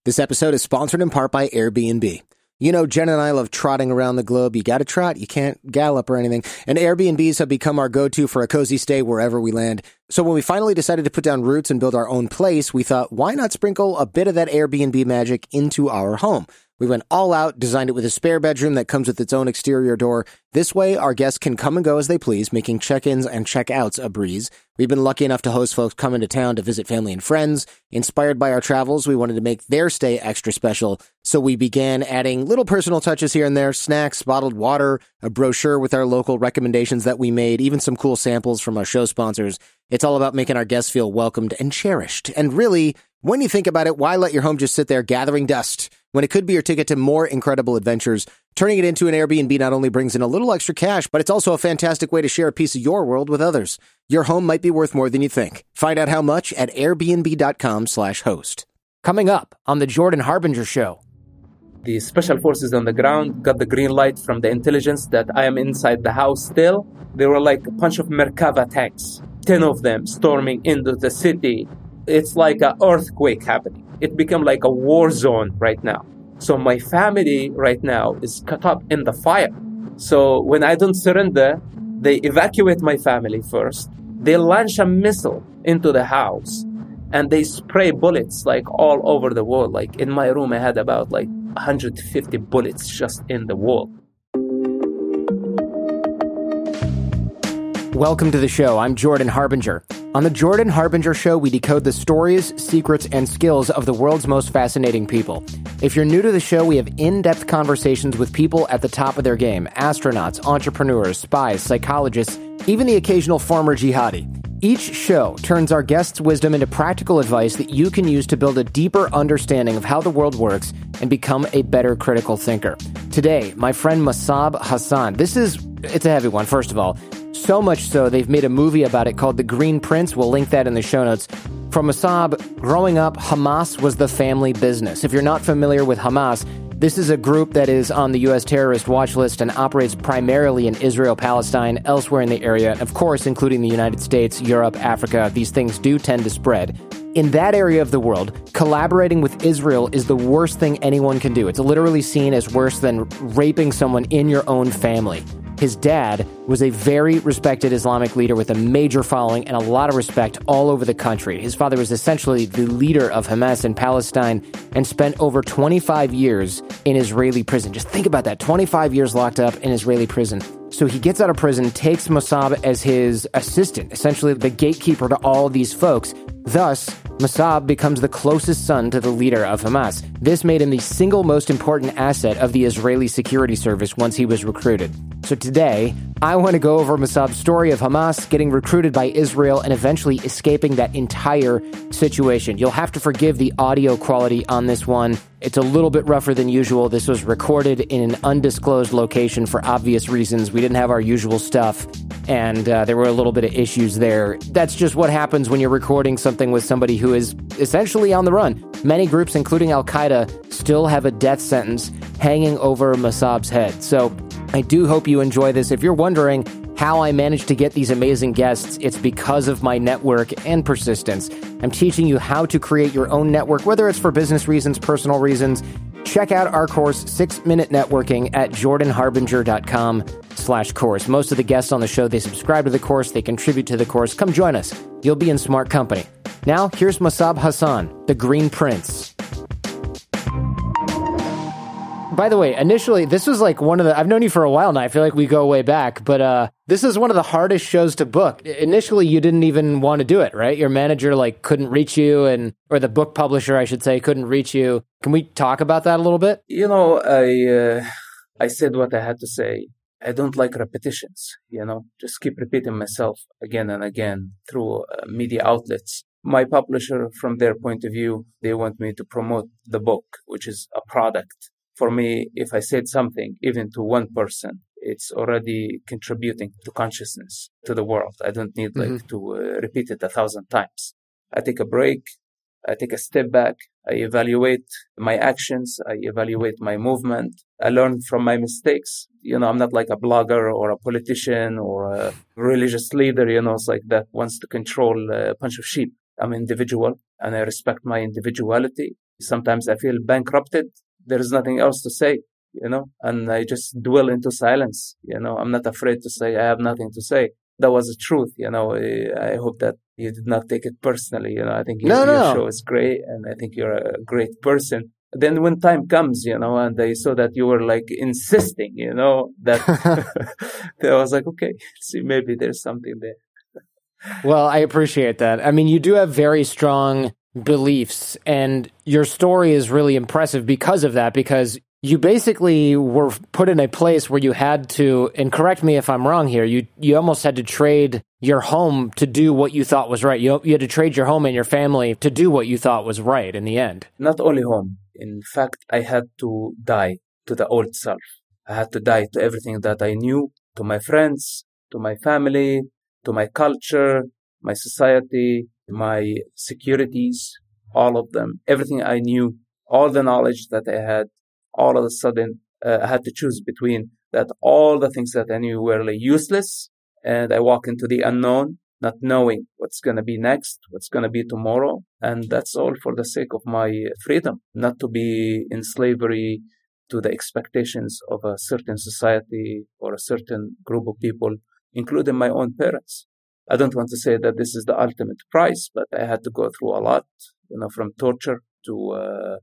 This episode is sponsored in part by Airbnb. You know, Jen and I love trotting around the globe. You got to trot. You can't gallop or anything. And Airbnbs have become our go-to for a cozy stay wherever we land. So when we finally decided to put down roots and build our own place, we thought, why not sprinkle a bit of that Airbnb magic into our home? We went all out, designed it with a spare bedroom that comes with its own exterior door. This way, our guests can come and go as they please, making check-ins and check-outs a breeze. We've been lucky enough to host folks come into town to visit family and friends. Inspired by our travels, we wanted to make their stay extra special, so we began adding little personal touches here and there, snacks, bottled water, a brochure with our local recommendations that we made, even some cool samples from our show sponsors. It's all about making our guests feel welcomed and cherished. And really, when you think about it, why let your home just sit there gathering dust when it could be your ticket to more incredible adventures? Turning it into an Airbnb not only brings in a little extra cash, but it's also a fantastic way to share a piece of your world with others. Your home might be worth more than you think. Find out how much at airbnb.com/host. Coming up on the Jordan Harbinger Show. The special forces on the ground got the green light from the intelligence that I am inside the house still. They were like a bunch of Merkava tanks, 10 of them storming into the city. It's like an earthquake happening. It became like a war zone right now. So my family right now is caught up in the fire. So when I don't surrender, they evacuate my family first. They launch a missile into the house and they spray bullets like all over the wall. Like in my room, I had about like 150 bullets just in the wall. Welcome to the show. I'm Jordan Harbinger. On the Jordan Harbinger Show, we decode the stories, secrets, and skills of the world's most fascinating people. If you're new to the show, we have in-depth conversations with people at the top of their game: astronauts, entrepreneurs, spies, psychologists, even the occasional former jihadi. Each show turns our guests' wisdom into practical advice that you can use to build a deeper understanding of how the world works and become a better critical thinker. Today, my friend Massab Hassan. It's a heavy one, first of all. So much so, they've made a movie about it called The Green Prince. We'll link that in the show notes. For Massab, growing up, Hamas was the family business. If you're not familiar with Hamas, this is a group that is on the U.S. terrorist watch list and operates primarily in Israel, Palestine, elsewhere in the area, and of course, including the United States, Europe, Africa. These things do tend to spread. In that area of the world, collaborating with Israel is the worst thing anyone can do. It's literally seen as worse than raping someone in your own family. His dad was a very respected Islamic leader with a major following and a lot of respect all over the country. His father was essentially the leader of Hamas in Palestine and spent over 25 years in Israeli prison. Just think about that, 25 years locked up in Israeli prison. So he gets out of prison, takes Massab as his assistant, essentially the gatekeeper to all these folks. Thus, Massab becomes the closest son to the leader of Hamas. This made him the single most important asset of the Israeli security service once he was recruited. So today, I want to go over Massab's story of Hamas getting recruited by Israel and eventually escaping that entire situation. You'll have to forgive the audio quality on this one. It's a little bit rougher than usual. This was recorded in an undisclosed location for obvious reasons. We didn't have our usual stuff, and there were a little bit of issues there. That's just what happens when you're recording something with somebody who is essentially on the run. Many groups, including Al-Qaeda, still have a death sentence hanging over Massab's head. So I do hope you enjoy this. If you're wondering how I managed to get these amazing guests, it's because of my network and persistence. I'm teaching you how to create your own network, whether it's for business reasons, personal reasons. Check out our course, 6-Minute Networking, at jordanharbinger.com/course. Most of the guests on the show, they subscribe to the course, they contribute to the course. Come join us. You'll be in smart company. Now, here's Massab Hassan, the Green Prince. By the way, initially, this was like I've known you for a while now. I feel like we go way back, but this is one of the hardest shows to book. Initially, you didn't even want to do it, right? Your manager couldn't reach you, or the book publisher, I should say, couldn't reach you. Can we talk about that a little bit? You know, I said what I had to say. I don't like repetitions, just keep repeating myself again and again through media outlets. My publisher, from their point of view, they want me to promote the book, which is a product. For me, if I said something, even to one person, it's already contributing to consciousness, to the world. I don't need to repeat it 1,000 times. I take a break. I take a step back. I evaluate my actions. I evaluate my movement. I learn from my mistakes. I'm not like a blogger or a politician or a religious leader, it's like that wants to control a bunch of sheep. I'm an individual and I respect my individuality. Sometimes I feel bankrupted. There is nothing else to say, and I just dwell into silence. I'm not afraid to say I have nothing to say. That was the truth. I hope that you did not take it personally. I think your show is great, and I think you're a great person. Then when time comes, and I saw that you were like insisting, that I was like, okay, see, maybe there's something there. Well, I appreciate that. I mean, you do have very strong beliefs, and your story is really impressive because of that, because you basically were put in a place where you had to, and correct me if I'm wrong here, you almost had to trade your home to do what you thought was right. You had to trade your home and your family to do what you thought was right in the end. Not only home. In fact, I had to die to the old self. I had to die to everything that I knew, to my friends, to my family, to my culture, my society, my securities, all of them, everything I knew, all the knowledge that I had, all of a sudden, I had to choose between that. All the things that I knew were like useless, and I walk into the unknown, not knowing what's going to be next, what's going to be tomorrow. And that's all for the sake of my freedom, not to be in slavery to the expectations of a certain society or a certain group of people, including my own parents. I don't want to say that this is the ultimate price, but I had to go through a lot, from torture to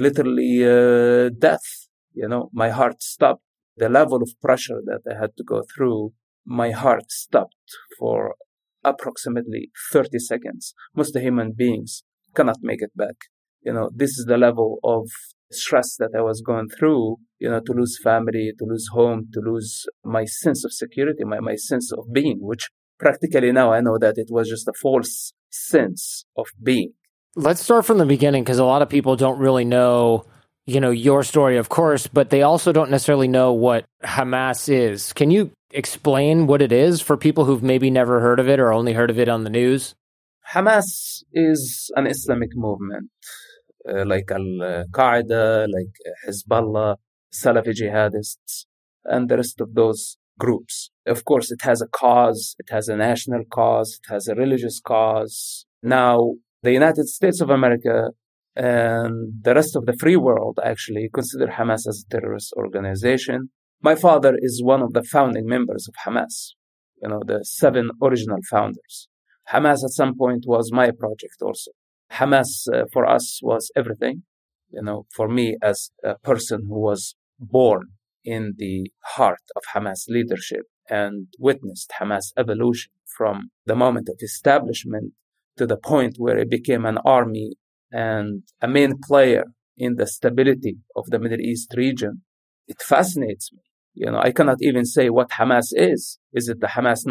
literally death. My heart stopped. The level of pressure that I had to go through, my heart stopped for approximately 30 seconds. Most human beings cannot make it back. This is the level of stress that I was going through, to lose family, to lose home, to lose my sense of security, my sense of being, which practically now I know that it was just a false sense of being. Let's start from the beginning, because a lot of people don't really know, your story, of course, but they also don't necessarily know what Hamas is. Can you explain what it is for people who've maybe never heard of it or only heard of it on the news? Hamas is an Islamic movement, like Al-Qaeda, like Hezbollah, Salafi jihadists, and the rest of those groups. Of course, it has a cause, it has a national cause, it has a religious cause. Now, the United States of America and the rest of the free world actually consider Hamas as a terrorist organization. My father is one of the founding members of Hamas, the 7 original founders. Hamas at some point was my project also. Hamas for us was everything. For me as a person who was born in the heart of Hamas leadership and witnessed Hamas evolution from the moment of establishment to the point where it became an army and a main player in the stability of the Middle East region, it fascinates me. I cannot even say what Hamas is. Is it the Hamas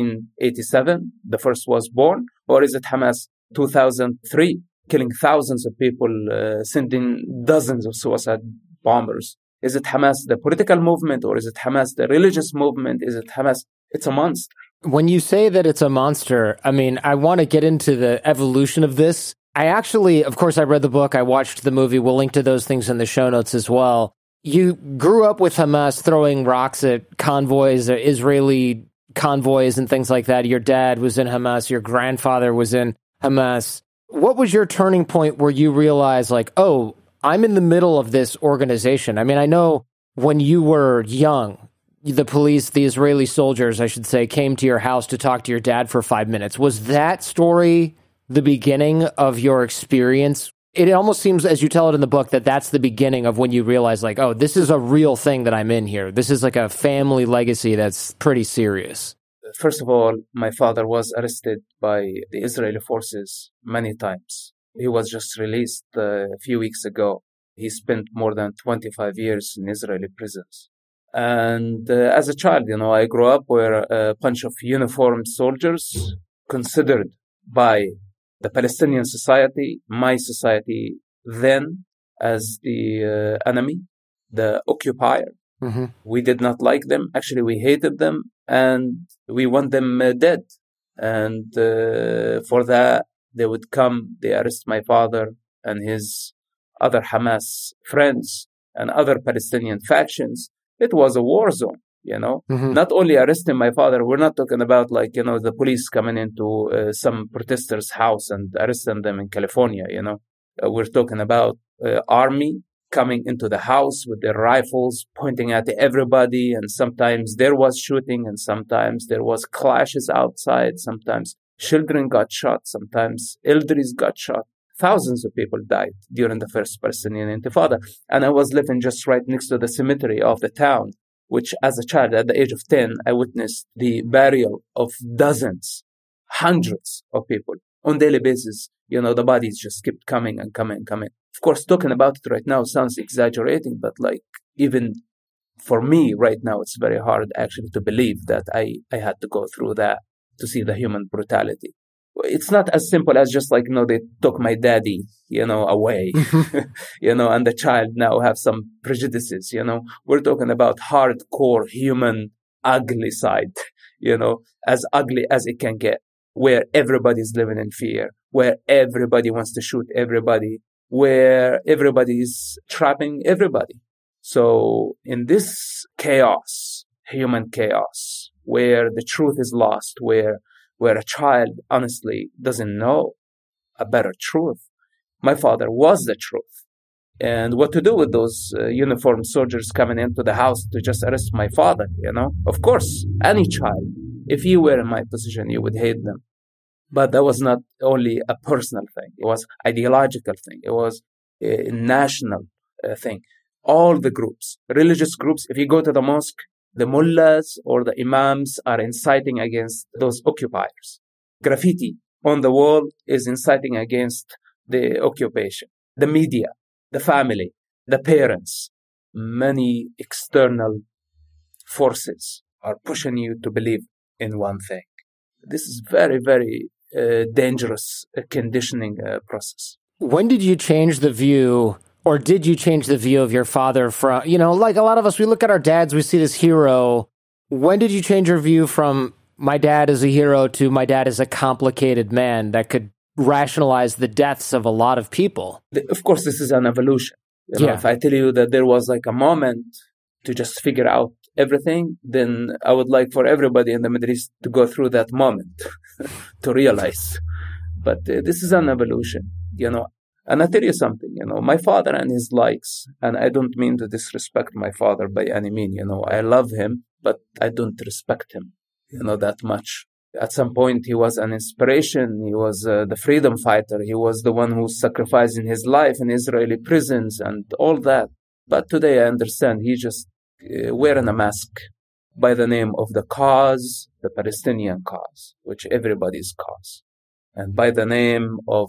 1987, the first was born, or is it Hamas 2003, killing thousands of people, sending dozens of suicide bombers? Is it Hamas, the political movement, or is it Hamas, the religious movement? Is it Hamas? It's a monster. When you say that it's a monster, I mean, I want to get into the evolution of this. I actually, of course, I read the book, I watched the movie. We'll link to those things in the show notes as well. You grew up with Hamas throwing rocks at convoys, Israeli convoys and things like that. Your dad was in Hamas. Your grandfather was in Hamas. What was your turning point where you realized, like, oh, I'm in the middle of this organization? I mean, I know when you were young, the police, the Israeli soldiers, I should say, came to your house to talk to your dad for 5 minutes. Was that story the beginning of your experience? It almost seems, as you tell it in the book, that that's the beginning of when you realize, like, oh, this is a real thing that I'm in here. This is like a family legacy that's pretty serious. First of all, my father was arrested by the Israeli forces many times. He was just released a few weeks ago. He spent more than 25 years in Israeli prisons. And as a child, I grew up where a bunch of uniformed soldiers considered by the Palestinian society, my society then, as the enemy, the occupier. Mm-hmm. We did not like them. Actually, we hated them and we want them dead. And for that, they would come, they arrest my father and his other Hamas friends and other Palestinian factions. It was a war zone, Mm-hmm. Not only arresting my father, we're not talking about the police coming into some protester's house and arresting them in California, We're talking about army coming into the house with their rifles, pointing at everybody. And sometimes there was shooting, and sometimes there was clashes outside. Sometimes children got shot. Sometimes elders got shot. Thousands of people died during the First Palestinian Intifada. And I was living just right next to the cemetery of the town, which as a child, at the age of 10, I witnessed the burial of dozens, hundreds of people on a daily basis. The bodies just kept coming and coming and coming. Of course, talking about it right now sounds exaggerating, but even for me right now, it's very hard actually to believe that I had to go through that to see the human brutality. It's not as simple as just they took my daddy, away, and the child now have some prejudices, We're talking about hardcore human ugly side, as ugly as it can get, where everybody's living in fear, where everybody wants to shoot everybody, where everybody's trapping everybody. So in this chaos, human chaos, where the truth is lost, where a child honestly doesn't know a better truth. My father was the truth. And what to do with those uniformed soldiers coming into the house to just arrest my father, Of course, any child, if you were in my position, you would hate them. But that was not only a personal thing. It was ideological thing. It was a national thing. All the groups, religious groups, if you go to the mosque, the mullahs or the imams are inciting against those occupiers. Graffiti on the wall is inciting against the occupation. The media, the family, the parents, many external forces are pushing you to believe in one thing. This is very, very dangerous conditioning process. When did you change the view, or did you change the view of your father from, like a lot of us, we look at our dads, we see this hero. When did you change your view from my dad is a hero to my dad is a complicated man that could rationalize the deaths of a lot of people? Of course, this is an evolution. If I tell you that there was a moment to just figure out everything, then I would like for everybody in the Middle East to go through that moment to realize. But this is an evolution, And I tell you something, my father and his likes, and I don't mean to disrespect my father by any means, I love him, but I don't respect him, that much. At some point, he was an inspiration. He was the freedom fighter. He was the one who sacrificed his life in Israeli prisons and all that. But today I understand he just wearing a mask by the name of the cause, the Palestinian cause, which everybody's cause. And by the name of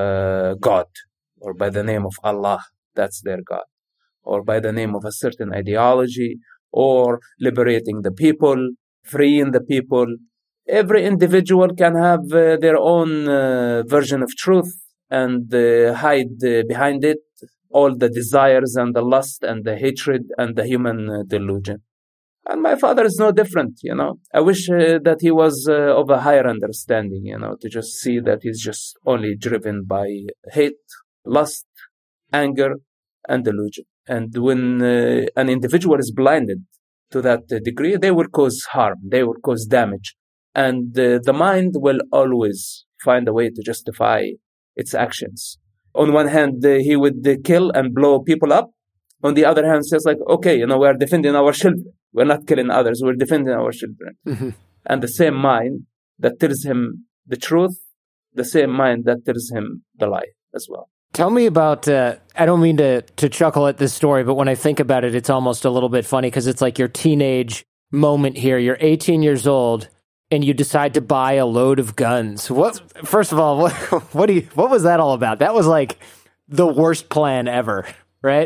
God, or by the name of Allah, that's their God, or by the name of a certain ideology, or liberating the people, freeing the people. Every individual can have their own version of truth and hide behind it all the desires and the lust and the hatred and the human delusion. And my father is no different, I wish that he was of a higher understanding, to just see that he's just only driven by hate, lust, anger, and delusion. And when an individual is blinded to that degree, they will cause harm, they will cause damage. And the mind will always find a way to justify its actions. On one hand, he would kill and blow people up. On the other hand, says okay, we are defending our children. We're not killing others. We're defending our children. Mm-hmm. And the same mind that tells him the truth, the same mind that tells him the lie as well. Tell me about, I don't mean to chuckle at this story, but when I think about it, it's almost a little bit funny because it's like your teenage moment here. You're 18 years old and you decide to buy a load of guns. First of all, what was that all about? That was like the worst plan ever, right?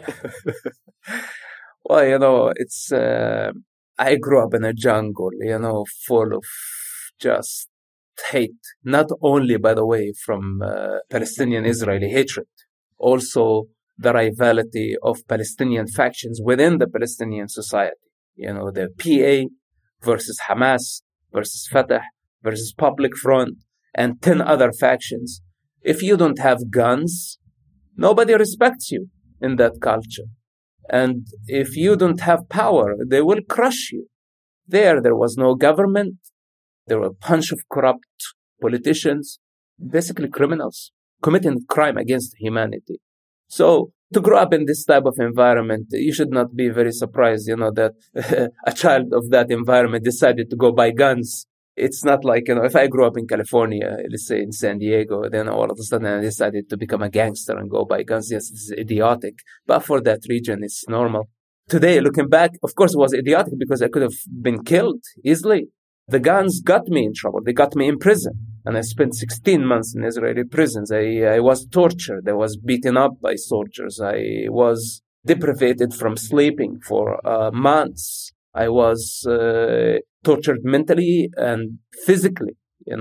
Well, it's, I grew up in a jungle, full of just hate, not only, by the way, from Palestinian-Israeli hatred, also the rivalry of Palestinian factions within the Palestinian society. The PA versus Hamas versus Fatah versus Public Front and 10 other factions. If you don't have guns, nobody respects you in that culture. And if you don't have power, they will crush you. There was no government. There were a bunch of corrupt politicians, basically criminals, committing crime against humanity. So To grow up in this type of environment, you should not be very surprised, that a child of that environment decided to go buy guns. It's not like, if I grew up in California, let's say in San Diego, then all of a sudden I decided to become a gangster and go buy guns. Yes, this is idiotic. But for that region, it's normal. Today, looking back, of course, it was idiotic because I could have been killed easily. The guns got me in trouble. They got me in prison. And I spent 16 months in Israeli prisons. I was tortured. I was beaten up by soldiers. I was deprived from sleeping for months. I was tortured mentally and physically,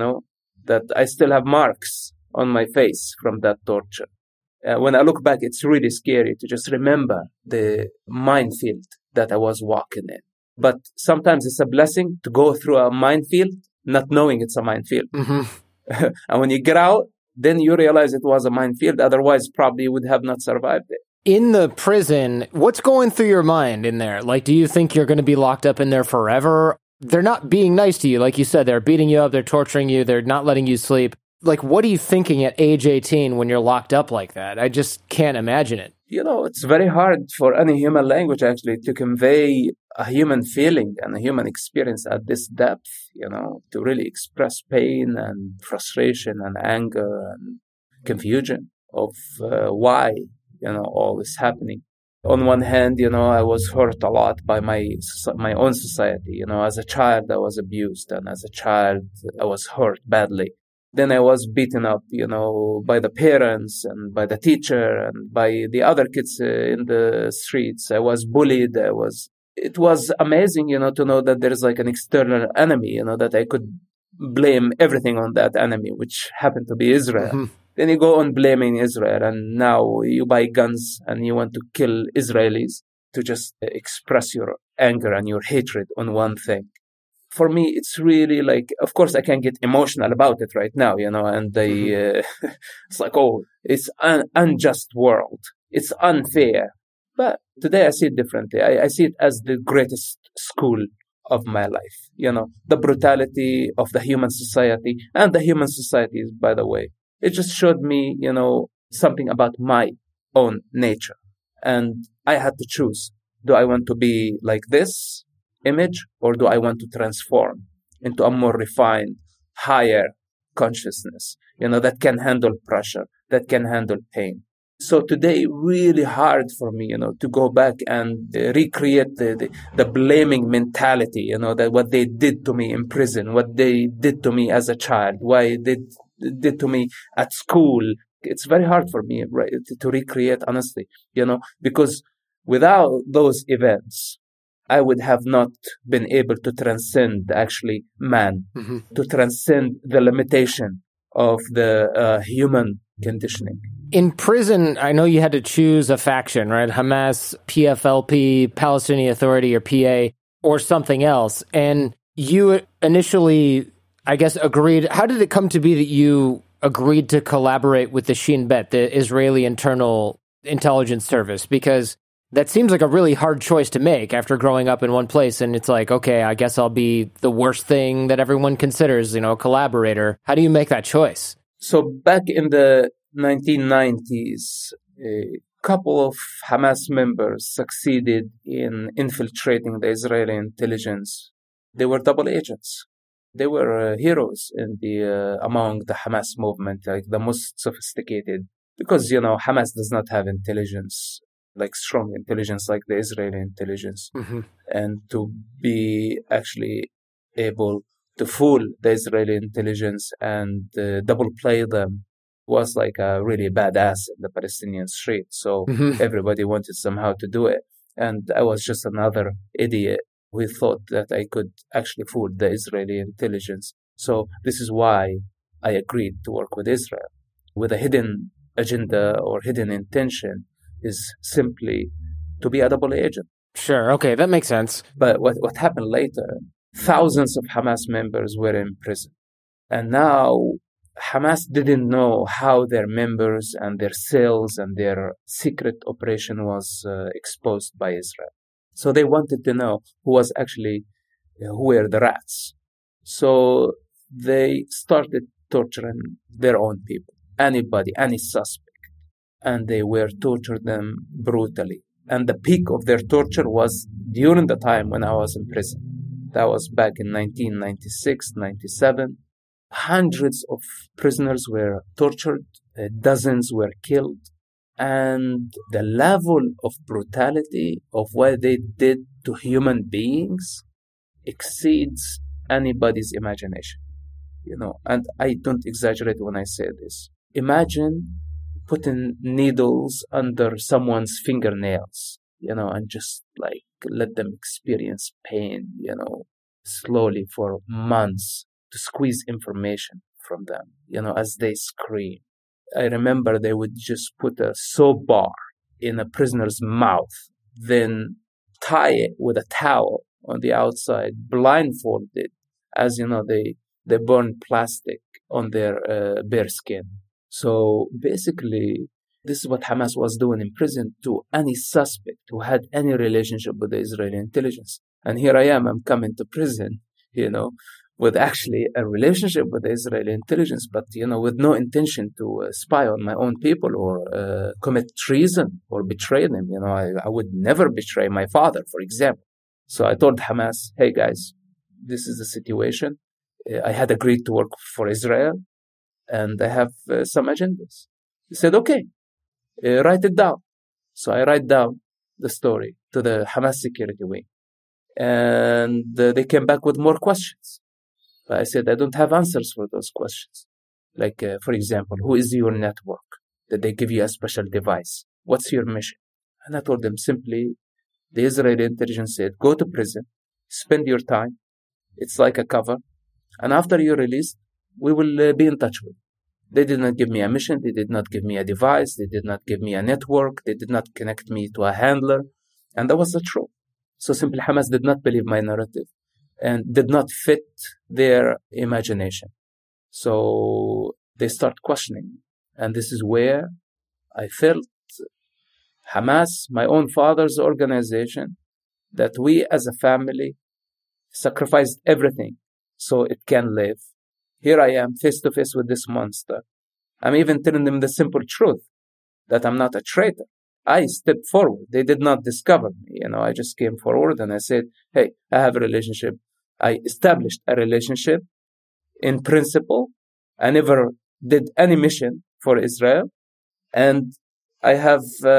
that I still have marks on my face from that torture. When I look back, it's really scary to just remember the minefield that I was walking in. But sometimes it's a blessing to go through a minefield not knowing it's a minefield. Mm-hmm. And when you get out, then you realize it was a minefield. Otherwise, probably you would have not survived it. In the prison, what's going through your mind in there? Like, do you think you're going to be locked up in there forever? They're not being nice to you. Like you said, they're beating you up, they're torturing you, they're not letting you sleep. Like, what are you thinking at age 18 when you're locked up like that? I just can't imagine it. It's very hard for any human language, actually, to convey a human feeling and a human experience at this depth, to really express pain and frustration and anger and confusion of why, all this happening. On one hand, I was hurt a lot by my own society. As a child, I was abused, and as a child, I was hurt badly. Then I was beaten up, by the parents and by the teacher and by the other kids in the streets. I was bullied. It was amazing, to know that there is like an external enemy, that I could blame everything on that enemy, which happened to be Israel. Mm-hmm. Then you go on blaming Israel, and now you buy guns and you want to kill Israelis to just express your anger and your hatred on one thing. For me, it's really like, of course, I can get emotional about it right now, and it's like, it's an unjust world. It's unfair. But today I see it differently. I see it as the greatest school of my life. The brutality of the human society, and the human societies, by the way. It just showed me, something about my own nature. And I had to choose. Do I want to be like this image, or do I want to transform into a more refined, higher consciousness, that can handle pressure, that can handle pain? So today, really hard for me, to go back and recreate the blaming mentality, that what they did to me in prison, what they did to me as a child, why they did to me at school. It's very hard for me, right, to recreate, honestly, because without those events, I would have not been able to transcend actually man, mm-hmm. to transcend the limitation of the human conditioning. In prison, I know you had to choose a faction, right? Hamas, PFLP, Palestinian Authority, or PA, or something else. And you initially, I guess, agreed. How did it come to be that you agreed to collaborate with the Shin Bet, the Israeli Internal Intelligence Service? Because that seems like a really hard choice to make after growing up in one place. And it's like, okay, I guess I'll be the worst thing that everyone considers, a collaborator. How do you make that choice? So back in the 1990s, a couple of Hamas members succeeded in infiltrating the Israeli intelligence. They were double agents. They were heroes in among the Hamas movement, like the most sophisticated, because, Hamas does not have intelligence, like strong intelligence like the Israeli intelligence. Mm-hmm. And to be actually able to fool the Israeli intelligence and double play them was like a really badass in the Palestinian street. So mm-hmm. everybody wanted somehow to do it. And I was just another idiot who thought that I could actually fool the Israeli intelligence. So this is why I agreed to work with Israel. With a hidden agenda or hidden intention is simply to be a double agent. Sure, okay, that makes sense. But what happened later, thousands of Hamas members were in prison. And now Hamas didn't know how their members and their cells and their secret operation was exposed by Israel. So they wanted to know who were the rats. So they started torturing their own people, anybody, any suspect. and they were tortured them brutally. And the peak of their torture was during the time when I was in prison. That was back in 1996, 97. Hundreds of prisoners were tortured, dozens were killed, and the level of brutality of what they did to human beings exceeds anybody's imagination. And I don't exaggerate when I say this. Imagine putting needles under someone's fingernails, and just like let them experience pain, slowly for months to squeeze information from them, as they scream. I remember they would just put a soap bar in a prisoner's mouth, then tie it with a towel on the outside, blindfolded, as they burn plastic on their bare skin. So basically, this is what Hamas was doing in prison to any suspect who had any relationship with the Israeli intelligence. And here I am, I'm coming to prison, with actually a relationship with the Israeli intelligence, but, with no intention to spy on my own people or commit treason or betray them. I would never betray my father, for example. So I told Hamas, hey guys, this is the situation. I had agreed to work for Israel and I have some agendas. He said, okay, write it down. So I write down the story to the Hamas security wing. And they came back with more questions. I said, I don't have answers for those questions. Like, for example, who is your network? Did they give you a special device? What's your mission? And I told them simply, the Israeli intelligence said, go to prison, spend your time. It's like a cover. And after you're released, we will be in touch with you. They did not give me a mission. They did not give me a device. They did not give me a network. They did not connect me to a handler. And that was the truth. So simply Hamas did not believe my narrative and did not fit their imagination. So they start questioning. And this is where I felt Hamas, my own father's organization, that we as a family sacrificed everything so it can live. Here I am face to face with this monster. I'm even telling them the simple truth that I'm not a traitor. I stepped forward. They did not discover me. I just came forward and I said, hey, I have a relationship. I established a relationship in principle. I never did any mission for Israel. And I have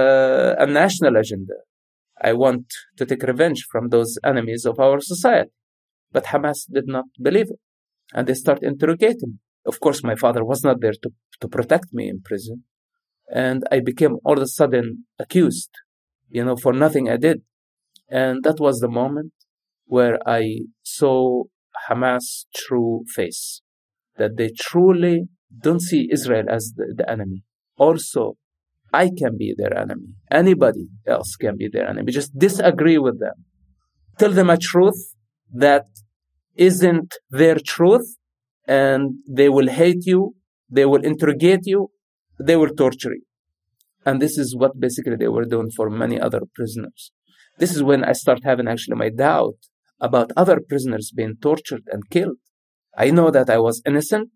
a national agenda. I want to take revenge from those enemies of our society. But Hamas did not believe it. And they start interrogating me. Of course, my father was not there to protect me in prison. And I became all of a sudden accused, for nothing I did. And that was the moment where I saw Hamas' true face, that they truly don't see Israel as the enemy. Also, I can be their enemy. Anybody else can be their enemy. Just disagree with them. Tell them a truth that isn't their truth, and they will hate you, they will interrogate you, they will torture you. And this is what basically they were doing for many other prisoners. This is when I start having actually my doubt about other prisoners being tortured and killed. I know that I was innocent.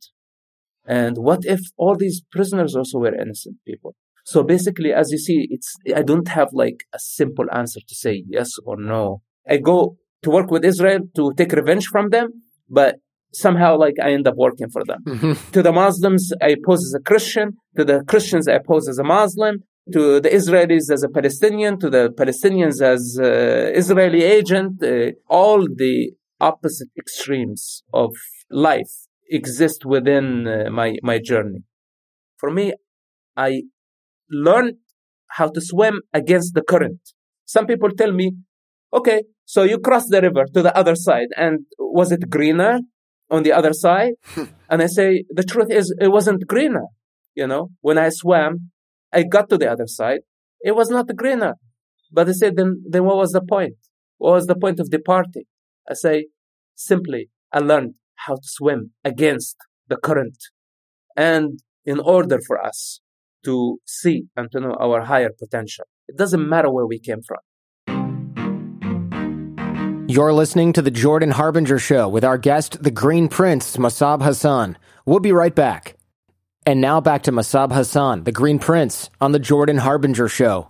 And what if all these prisoners also were innocent people? So basically, as you see, I don't have like a simple answer to say yes or no. I go to work with Israel to take revenge from them, but somehow like I end up working for them. Mm-hmm. To the Muslims, I pose as a Christian. To the Christians, I pose as a Muslim. To the Israelis as a Palestinian. To the Palestinians as Israeli agent. All the opposite extremes of life exist within my journey. For me, I learned how to swim against the current. Some people tell me, okay, so you crossed the river to the other side, and was it greener on the other side? And I say, the truth is, it wasn't greener. When I swam, I got to the other side. It was not greener. But I said, then what was the point? What was the point of departing? I say, simply, I learned how to swim against the current. And in order for us to see and to know our higher potential, it doesn't matter where we came from. You're listening to The Jordan Harbinger Show with our guest, the Green Prince, Mossab Hassan. We'll be right back. And now back to Masab Hassan, the Green Prince, on the Jordan Harbinger Show.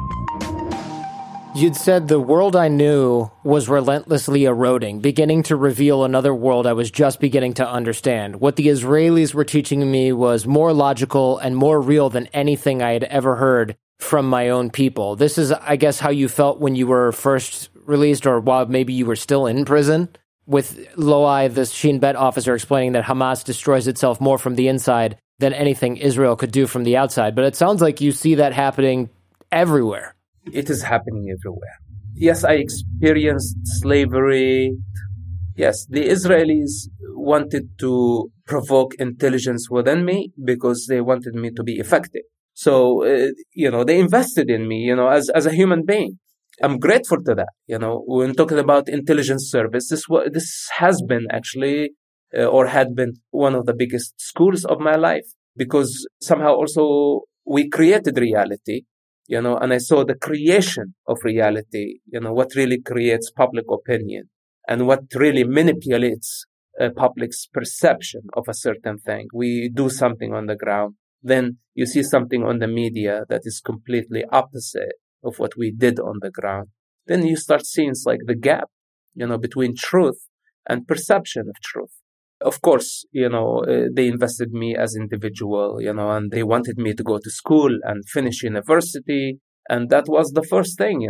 You'd said the world I knew was relentlessly eroding, beginning to reveal another world I was just beginning to understand. What the Israelis were teaching me was more logical and more real than anything I had ever heard from my own people. This is, I guess, how you felt when you were first released, or while maybe you were still in prison, with Loai, the Shin Bet officer, explaining that Hamas destroys itself more from the inside than anything Israel could do from the outside. But it sounds like you see that happening everywhere. It is happening everywhere. Yes, I experienced slavery. Yes, the Israelis wanted to provoke intelligence within me because they wanted me to be effective. So, they invested in me, as a human being. I'm grateful to that. When talking about intelligence service, this has been actually, or had been one of the biggest schools of my life, because somehow also we created reality. And I saw the creation of reality, what really creates public opinion and what really manipulates public's perception of a certain thing. We do something on the ground, then you see something on the media that is completely opposite of what we did on the ground. Then you start seeing like the gap, between truth and perception of truth. Of course, they invested me as individual, and they wanted me to go to school and finish university. And that was the first thing,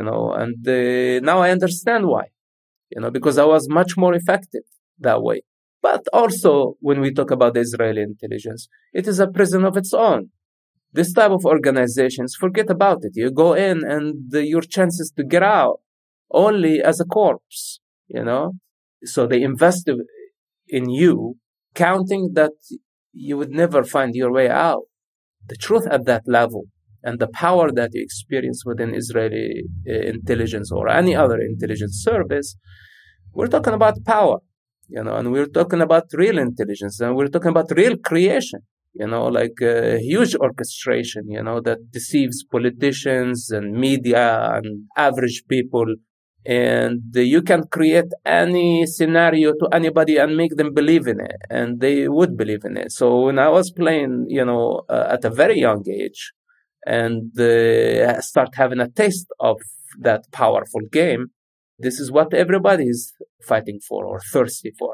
and now I understand why, because I was much more effective that way. But also, when we talk about the Israeli intelligence, it is a prison of its own. This type of organizations, forget about it. You go in and your chances to get out only as a corpse, So they invested in you, counting that you would never find your way out. The truth at that level and the power that you experience within Israeli intelligence or any other intelligence service, we're talking about power, and we're talking about real intelligence, and we're talking about real creation, like huge orchestration, that deceives politicians and media and average people. And you can create any scenario to anybody and make them believe in it, and they would believe in it. So when I was playing, at a very young age, and start having a taste of that powerful game, this is what everybody is fighting for or thirsty for,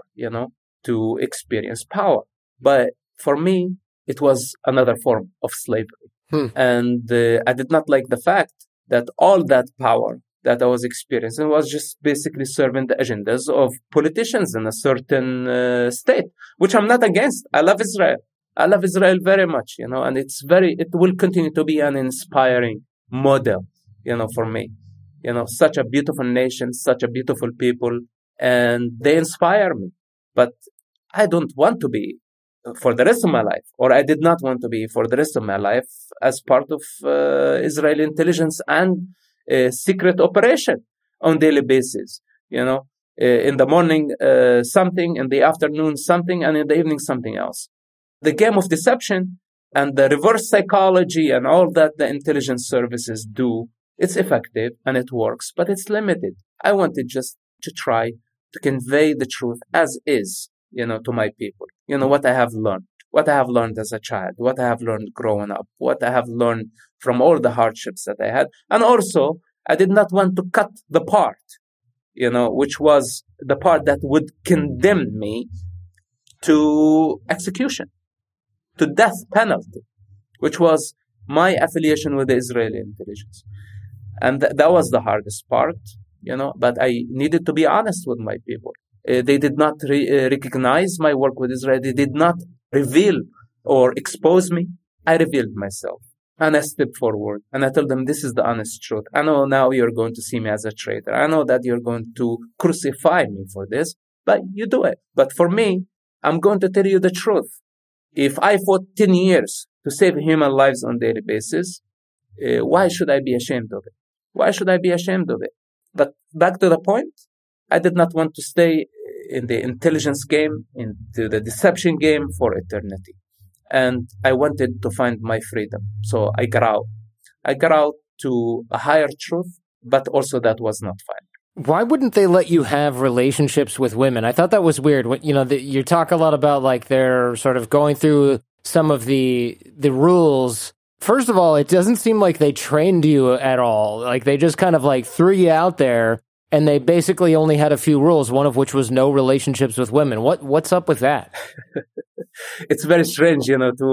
to experience power. But for me, it was another form of slavery. And I did not like the fact that all that power that I was experiencing was just basically serving the agendas of politicians in a certain state, which I'm not against. I love Israel. I love Israel very much, and it will continue to be an inspiring model, for me. Such a beautiful nation, such a beautiful people, and they inspire me. But I don't want to be for the rest of my life, or I did not want to be for the rest of my life as part of Israeli intelligence and secret operation on daily basis, in the morning something, in the afternoon something, and in the evening something else. The game of deception and the reverse psychology and all that the intelligence services do, it's effective and it works, but it's limited. I wanted just to try to convey the truth as is, to my people. What I have learned as a child, what I have learned growing up, what I have learned from all the hardships that I had. And also, I did not want to cut the part, which was the part that would condemn me to execution, to death penalty, which was my affiliation with the Israeli intelligence. And that was the hardest part, but I needed to be honest with my people. They did not recognize my work with Israel. They did not reveal or expose me. I revealed myself. And I stepped forward and I told them, this is the honest truth. I know now you're going to see me as a traitor. I know that you're going to crucify me for this, but you do it. But for me, I'm going to tell you the truth. If I fought 10 years to save human lives on a daily basis, why should I be ashamed of it? Why should I be ashamed of it? But back to the point, I did not want to stay in the intelligence game, into the deception game for eternity. And I wanted to find my freedom. So I got out. I got out to a higher truth, but also that was not fine. Why wouldn't they let you have relationships with women? I thought that was weird. You talk a lot about like they're sort of going through some of the rules. First of all, it doesn't seem like they trained you at all. Like they just kind of like threw you out there, and they basically only had a few rules, one of which was no relationships with women. What's up with that? It's very strange,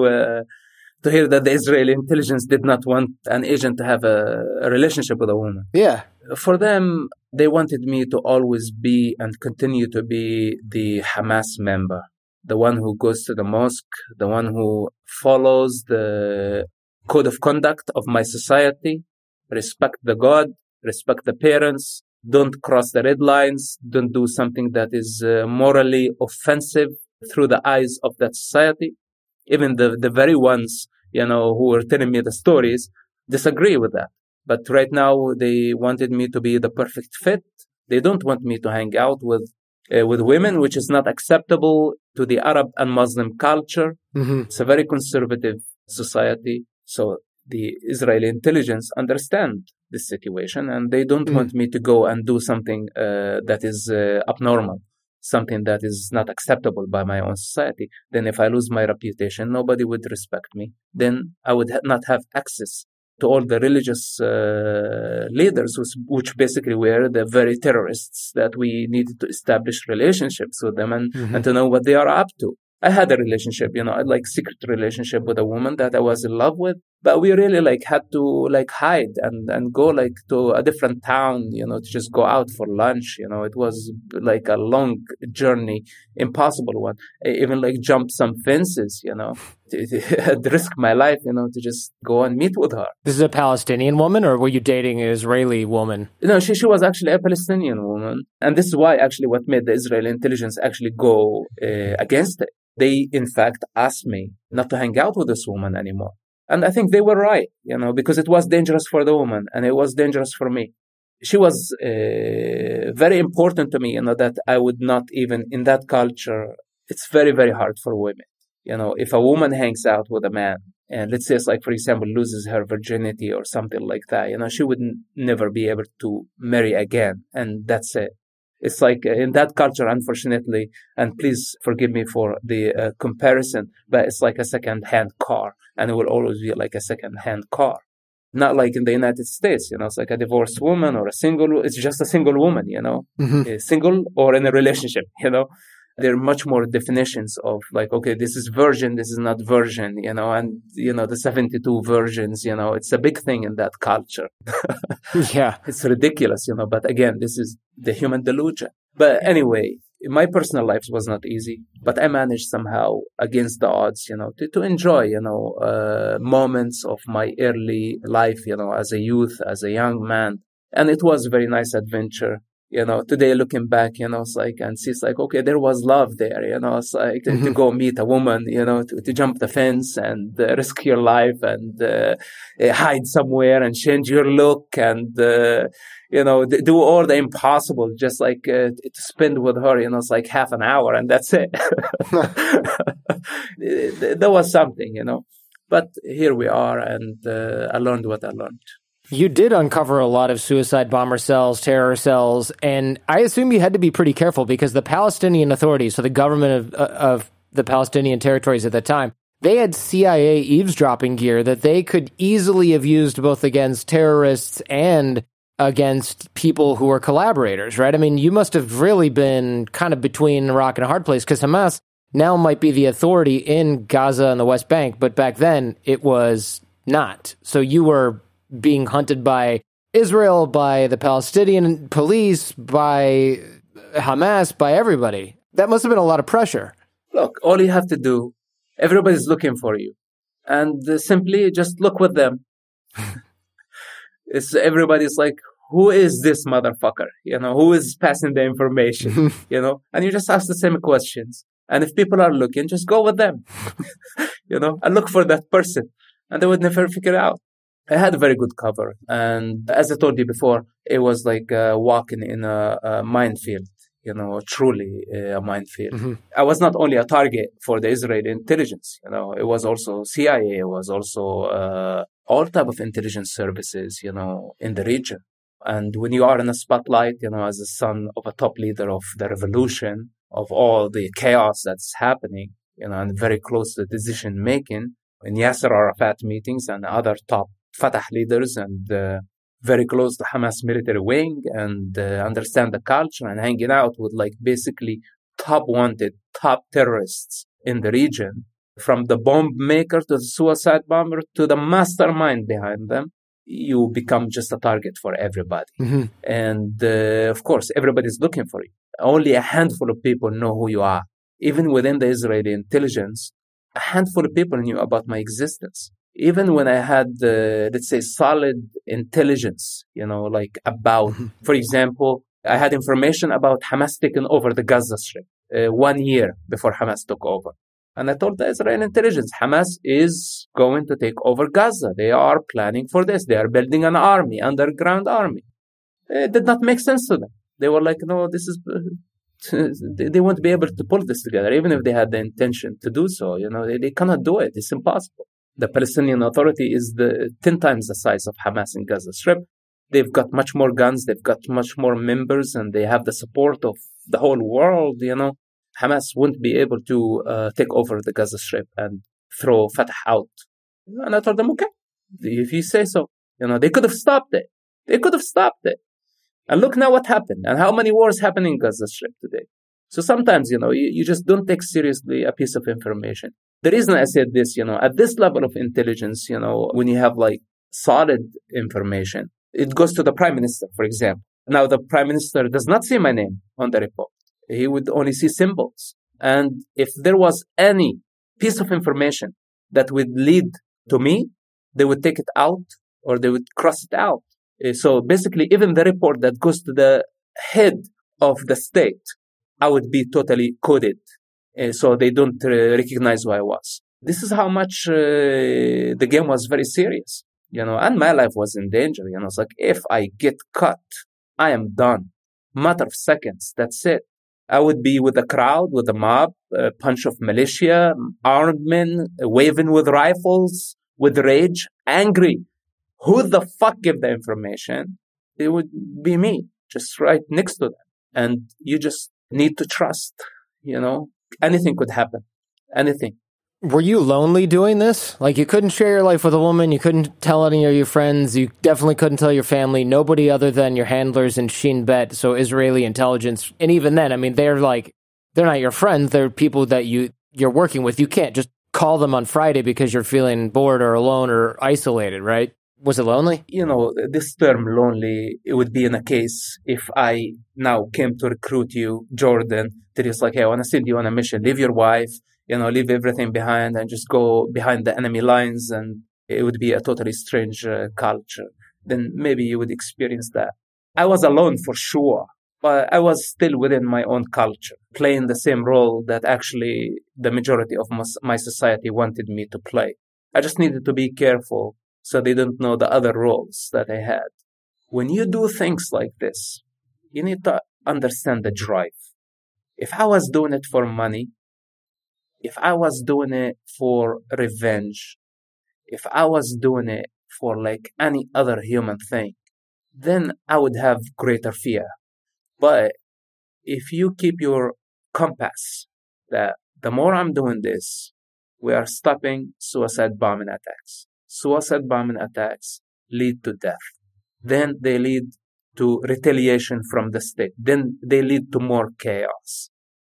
to hear that the Israeli intelligence did not want an agent to have a relationship with a woman. Yeah. For them, they wanted me to always be and continue to be the Hamas member, the one who goes to the mosque, the one who follows the code of conduct of my society, respect the God, respect the parents, don't cross the red lines, don't do something that is morally offensive through the eyes of that society. Even the very ones, who were telling me the stories disagree with that. But right now they wanted me to be the perfect fit. They don't want me to hang out with women, which is not acceptable to the Arab and Muslim culture. Mm-hmm. It's a very conservative society. So the Israeli intelligence understand this situation, and they don't want me to go and do something that is abnormal, something that is not acceptable by my own society. Then if I lose my reputation, nobody would respect me. Then I would not have access to all the religious leaders, which basically were the very terrorists that we needed to establish relationships with them and to know what they are up to. I had a relationship, secret relationship with a woman that I was in love with, but we really had to hide and go to a different town, to just go out for lunch. It was a long journey, impossible one. I even jump some fences, to risk my life, to just go and meet with her. This is a Palestinian woman, or were you dating an Israeli woman? No, she was actually a Palestinian woman. And this is why actually what made the Israeli intelligence actually go against it. They, in fact, asked me not to hang out with this woman anymore. And I think they were right, because it was dangerous for the woman and it was dangerous for me. She was very important to me, that I would not even, in that culture, it's very, very hard for women. If a woman hangs out with a man, and let's say it's for example, loses her virginity or something like that, she would never be able to marry again. And that's it. It's in that culture, unfortunately, and please forgive me for the comparison, but it's like a second-hand car, and it will always be like a second-hand car. Not like in the United States, it's like a divorced woman or it's just a single woman, single or in a relationship, There are much more definitions of okay, this is virgin, this is not virgin, and, the 72 virgins, it's a big thing in that culture. Yeah. It's ridiculous, but again, this is the human delusion. But anyway, my personal life was not easy, but I managed somehow against the odds, to enjoy, moments of my early life, as a youth, as a young man. And it was a very nice adventure. Today looking back, it's and see, it's okay, there was love there, it's to go meet a woman, to jump the fence and risk your life and hide somewhere and change your look and, do all the impossible, just to spend with her, it's half an hour and that's it. There was something, but here we are and I learned what I learned. You did uncover a lot of suicide bomber cells, terror cells, and I assume you had to be pretty careful because the Palestinian Authority, so the government of the Palestinian territories at the time, they had CIA eavesdropping gear that they could easily have used both against terrorists and against people who were collaborators, right? I mean, you must have really been kind of between a rock and a hard place because Hamas now might be the authority in Gaza and the West Bank, but back then it was not. So you were being hunted by Israel, by the Palestinian police, by Hamas, by everybody. That must have been a lot of pressure. Look, all you have to do, everybody's looking for you. And simply just look with them. Everybody's who is this motherfucker? Who is passing the information? And you just ask the same questions. And if people are looking, just go with them, and look for that person. And they would never figure it out. I had a very good cover. And as I told you before, it was like walking in a minefield, truly a minefield. Mm-hmm. I was not only a target for the Israeli intelligence, it was also CIA, it was also all type of intelligence services, in the region. And when you are in a spotlight, as a son of a top leader of the revolution, of all the chaos that's happening, and very close to decision making in Yasser Arafat meetings and other top Fatah leaders, and very close to Hamas military wing, and understand the culture, and hanging out with like basically top wanted, top terrorists in the region, from the bomb maker to the suicide bomber to the mastermind behind them. You become just a target for everybody. Mm-hmm. And of course, everybody's looking for you. Only a handful of people know who you are. Even within the Israeli intelligence, a handful of people knew about my existence. Even when I had, let's say, solid intelligence, like about, for example, I had information about Hamas taking over the Gaza Strip 1 year before Hamas took over. And I told the Israeli intelligence, Hamas is going to take over Gaza. They are planning for this. They are building an army, underground army. It did not make sense to them. They were like, no, this is... they won't be able to pull this together, even if they had the intention to do so. They cannot do it. It's impossible. The Palestinian Authority is 10 times the size of Hamas in Gaza Strip. They've got much more guns. They've got much more members, and they have the support of the whole world, Hamas wouldn't be able to take over the Gaza Strip and throw Fatah out. And I told them, okay, if you say so. They could have stopped it. And look now what happened, and how many wars happen in Gaza Strip today. So sometimes, you just don't take seriously a piece of information. The reason I said this, at this level of intelligence, when you have like solid information, it goes to the prime minister, for example. Now, the prime minister does not see my name on the report. He would only see symbols. And if there was any piece of information that would lead to me, they would take it out or they would cross it out. So basically, even the report that goes to the head of the state, I would be totally coded. So they don't recognize who I was. This is how much the game was very serious, and my life was in danger. It's like, if I get caught, I am done. Matter of seconds. That's it. I would be with the crowd, with the mob, a bunch of militia, armed men, waving with rifles, with rage, angry. Who the fuck gave the information? It would be me, just right next to them. And you just need to trust, anything could happen. Anything. Were you lonely doing this? Like, you couldn't share your life with a woman, you couldn't tell any of your friends, you definitely couldn't tell your family, nobody other than your handlers in Shin Bet, so Israeli intelligence. And even then, I mean, they're not your friends, they're people that you're working with. You can't just call them on Friday because you're feeling bored or alone or isolated, right? Was it lonely? This term lonely, it would be in a case if I now came to recruit you, Jordan, that is like, hey, I want to send you on a mission, leave your wife, leave everything behind and just go behind the enemy lines, and it would be a totally strange culture. Then maybe you would experience that. I was alone for sure, but I was still within my own culture, playing the same role that actually the majority of my society wanted me to play. I just needed to be careful so they don't know the other roles that I had. When you do things like this, you need to understand the drive. If I was doing it for money, if I was doing it for revenge, if I was doing it for like any other human thing, then I would have greater fear. But if you keep your compass that the more I'm doing this, we are stopping suicide bombing attacks. Suicide bombing attacks lead to death. Then they lead to retaliation from the state. Then they lead to more chaos.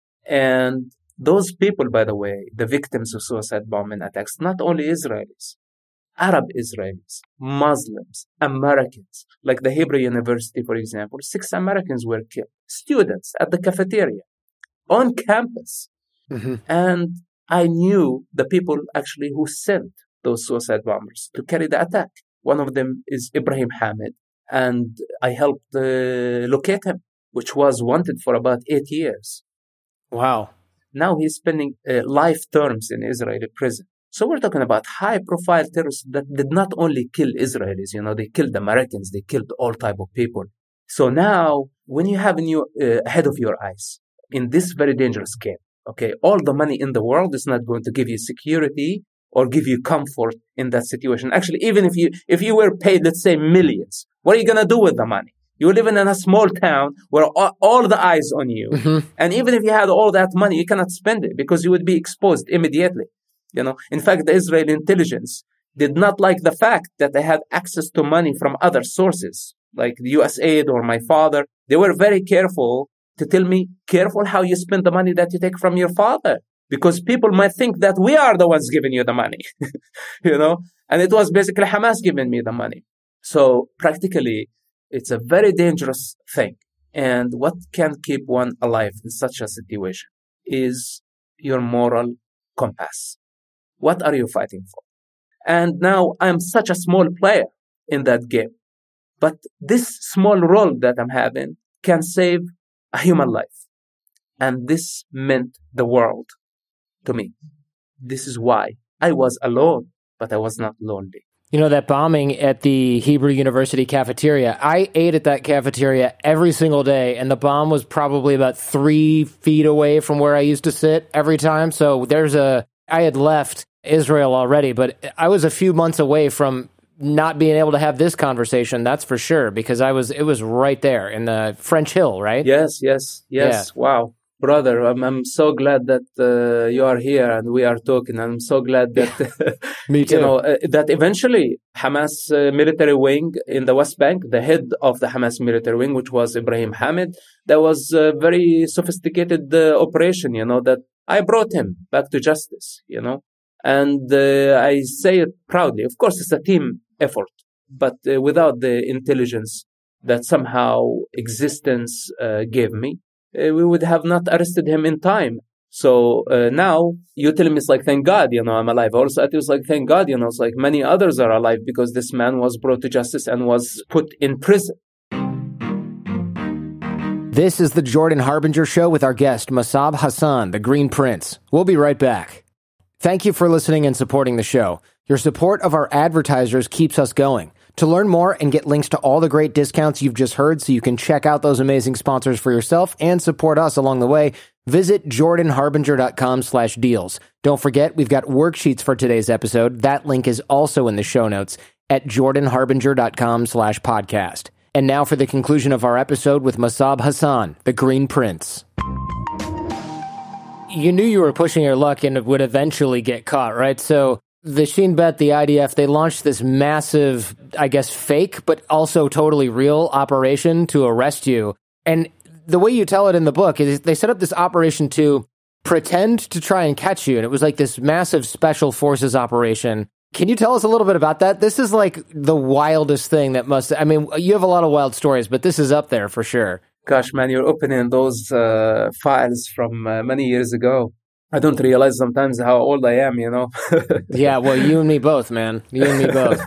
And those people, by the way, the victims of suicide bombing attacks, not only Israelis, Arab Israelis, Muslims, Americans, like the Hebrew University, for example, 6 Americans were killed. Students at the cafeteria, on campus. Mm-hmm. And I knew the people actually who sent those suicide bombers to carry the attack. One of them is Ibrahim Hamid, and I helped locate him, which was wanted for about 8 years. Wow. Now he's spending life terms in Israeli prison. So we're talking about high-profile terrorists that did not only kill Israelis, they killed Americans, they killed all type of people. So now, when you have ahead of your eyes, in this very dangerous game, okay, all the money in the world is not going to give you security or give you comfort in that situation. Actually, even if you were paid, let's say, millions, what are you going to do with the money? You live in a small town where all the eyes on you. Mm-hmm. And even if you had all that money, you cannot spend it because you would be exposed immediately. In fact, the Israeli intelligence did not like the fact that they had access to money from other sources, like the USAID or my father. They were very careful to tell me, careful how you spend the money that you take from your father, because people might think that we are the ones giving you the money, And it was basically Hamas giving me the money. So practically, it's a very dangerous thing. And what can keep one alive in such a situation is your moral compass. What are you fighting for? And now I'm such a small player in that game. But this small role that I'm having can save a human life. And this meant the world to me. This is why I was alone, but I was not lonely. That bombing at the Hebrew University cafeteria, I ate at that cafeteria every single day, and the bomb was probably about 3 feet away from where I used to sit every time. So I had left Israel already, but I was a few months away from not being able to have this conversation, that's for sure, because it was right there in the French Hill, right? Yes. Yeah. Wow. Brother, I'm so glad that you are here and we are talking. I'm so glad that Me too. That eventually Hamas military wing in the West Bank, the head of the Hamas military wing, which was Ibrahim Hamid, that was a very sophisticated operation, that I brought him back to justice, and I say it proudly. Of course, it's a team effort, but without the intelligence that somehow existence gave me, we would have not arrested him in time. So now you tell me it's like, thank God, I'm alive. Also, it was like, thank God, it's like many others are alive because this man was brought to justice and was put in prison. This is the Jordan Harbinger Show with our guest, Massab Hassan, the Green Prince. We'll be right back. Thank you for listening and supporting the show. Your support of our advertisers keeps us going. To learn more and get links to all the great discounts you've just heard so you can check out those amazing sponsors for yourself and support us along the way, visit jordanharbinger.com/deals. Don't forget, we've got worksheets for today's episode. That link is also in the show notes at jordanharbinger.com/podcast. And now for the conclusion of our episode with Massab Hassan, the Green Prince. You knew you were pushing your luck and would eventually get caught, right? So the Shin Bet, the IDF, they launched this massive, I guess, fake, but also totally real operation to arrest you. And the way you tell it in the book is they set up this operation to pretend to try and catch you. And it was like this massive special forces operation. Can you tell us a little bit about that? This is like the wildest thing that you have a lot of wild stories, but this is up there for sure. Gosh, man, you're opening those files from many years ago. I don't realize sometimes how old I am, Yeah, well, you and me both, man. You and me both.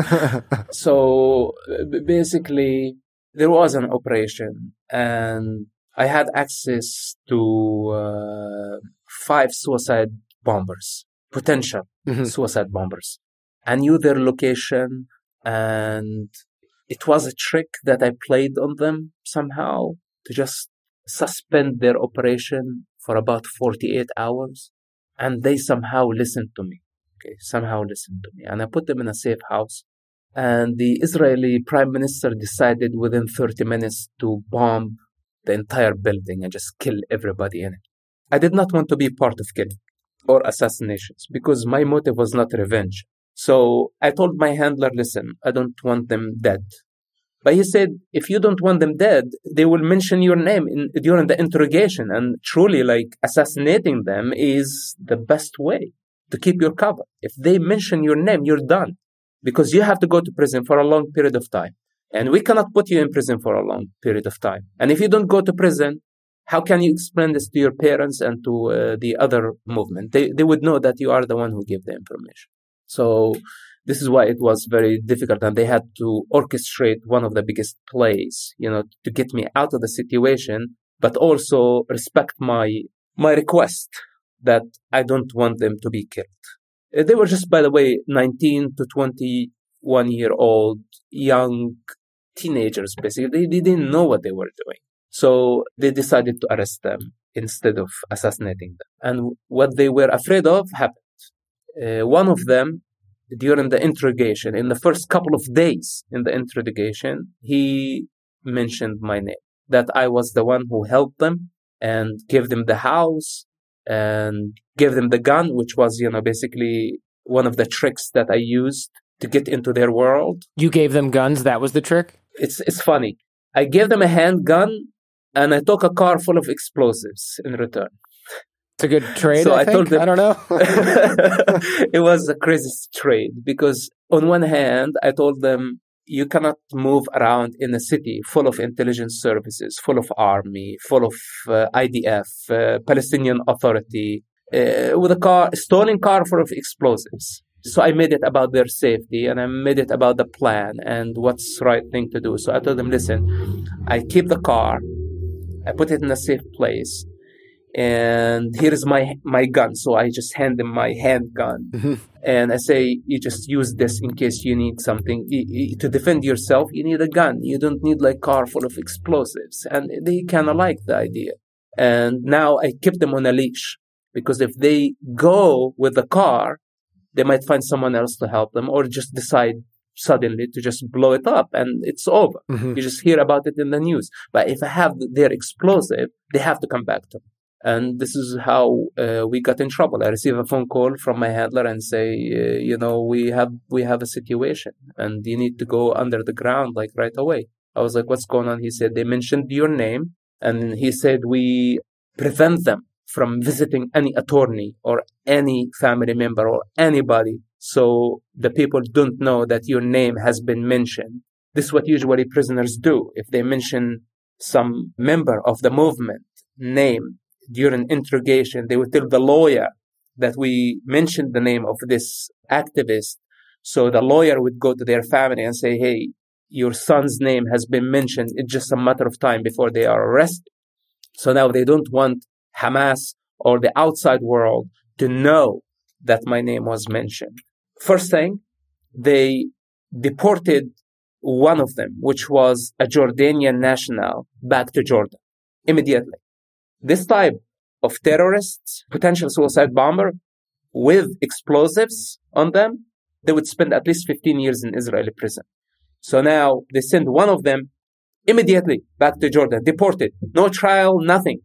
So basically, there was an operation, and I had access to 5 suicide bombers, potential suicide bombers. I knew their location, and it was a trick that I played on them somehow to just suspend their operation for about 48 hours. And they somehow listened to me. And I put them in a safe house. And the Israeli prime minister decided within 30 minutes to bomb the entire building and just kill everybody in it. I did not want to be part of killing or assassinations because my motive was not revenge. So I told my handler, listen, I don't want them dead. But he said, if you don't want them dead, they will mention your name during the interrogation. And truly, assassinating them is the best way to keep your cover. If they mention your name, you're done. Because you have to go to prison for a long period of time. And we cannot put you in prison for a long period of time. And if you don't go to prison, how can you explain this to your parents and to the other movement? They would know that you are the one who gave the information. So this is why it was very difficult, and they had to orchestrate one of the biggest plays, to get me out of the situation, but also respect my request that I don't want them to be killed. They were just, by the way, 19 to 21-year-old young teenagers, basically. They didn't know what they were doing. So they decided to arrest them instead of assassinating them. And what they were afraid of happened. One of them, during the interrogation, in the first couple of days in the interrogation, he mentioned my name, that I was the one who helped them and gave them the house and gave them the gun, which was, basically one of the tricks that I used to get into their world. You gave them guns? That was the trick? It's funny. I gave them a handgun and I took a car full of explosives in return. It's a good trade, so I think. told them, I don't know. It was the craziest trade because on one hand, I told them, you cannot move around in a city full of intelligence services, full of army, full of IDF, Palestinian Authority, with a stolen car full of explosives. So I made it about their safety and I made it about the plan and what's the right thing to do. So I told them, listen, I keep the car, I put it in a safe place, and here is my gun. So I just hand them my handgun. Mm-hmm. And I say, you just use this in case you need something. To defend yourself, you need a gun. You don't need like car full of explosives. And they kind of like the idea. And now I keep them on a leash because if they go with the car, they might find someone else to help them or just decide suddenly to just blow it up and it's over. Mm-hmm. You just hear about it in the news. But if I have their explosive, they have to come back to me. And this is how we got in trouble. I received a phone call from my handler and say, we have a situation and you need to go under the ground like right away. I was like, what's going on? He said, they mentioned your name. And he said, we prevent them from visiting any attorney or any family member or anybody. So the people don't know that your name has been mentioned. This is what usually prisoners do. If they mention some member of the movement name, during interrogation, they would tell the lawyer that we mentioned the name of this activist. So the lawyer would go to their family and say, hey, your son's name has been mentioned. It's just a matter of time before they are arrested. So now they don't want Hamas or the outside world to know that my name was mentioned. First thing, they deported one of them, which was a Jordanian national, back to Jordan immediately. This type of terrorists, potential suicide bomber with explosives on them, they would spend at least 15 years in Israeli prison. So now they send one of them immediately back to Jordan, deported, no trial, nothing.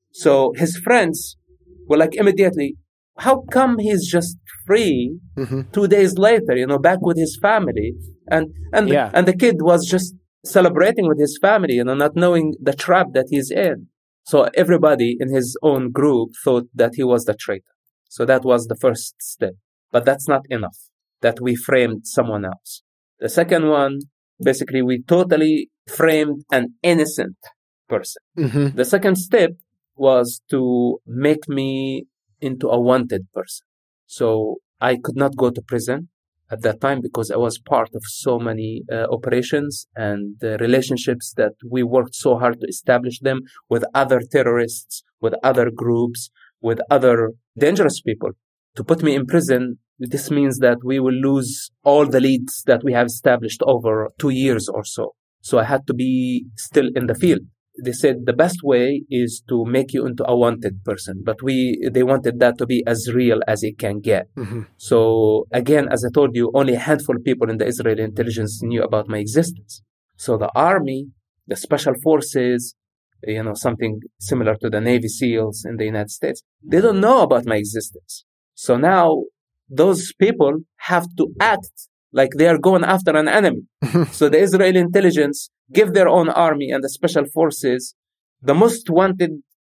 So his friends were like immediately, how come he's just free 2 days later, back with his family? And the kid was just celebrating with his family, not knowing the trap that he's in. So everybody in his own group thought that he was the traitor. So that was the first step. But that's not enough, that we framed someone else. The second one, basically, we totally framed an innocent person. Mm-hmm. The second step was to make me into a wanted person. So I could not go to prison at that time because I was part of so many operations and relationships that we worked so hard to establish them with other terrorists, with other groups, with other dangerous people. To put me in prison, this means that we will lose all the leads that we have established over 2 years or so. So I had to be still in the field. They said the best way is to make you into a wanted person, but they wanted that to be as real as it can get. Mm-hmm. So again, as I told you, only a handful of people in the Israeli intelligence knew about my existence. So the army, the special forces, something similar to the Navy SEALs in the United States, they don't know about my existence. So now those people have to act like they are going after an enemy. So the Israeli intelligence give their own army and the special forces the most wanted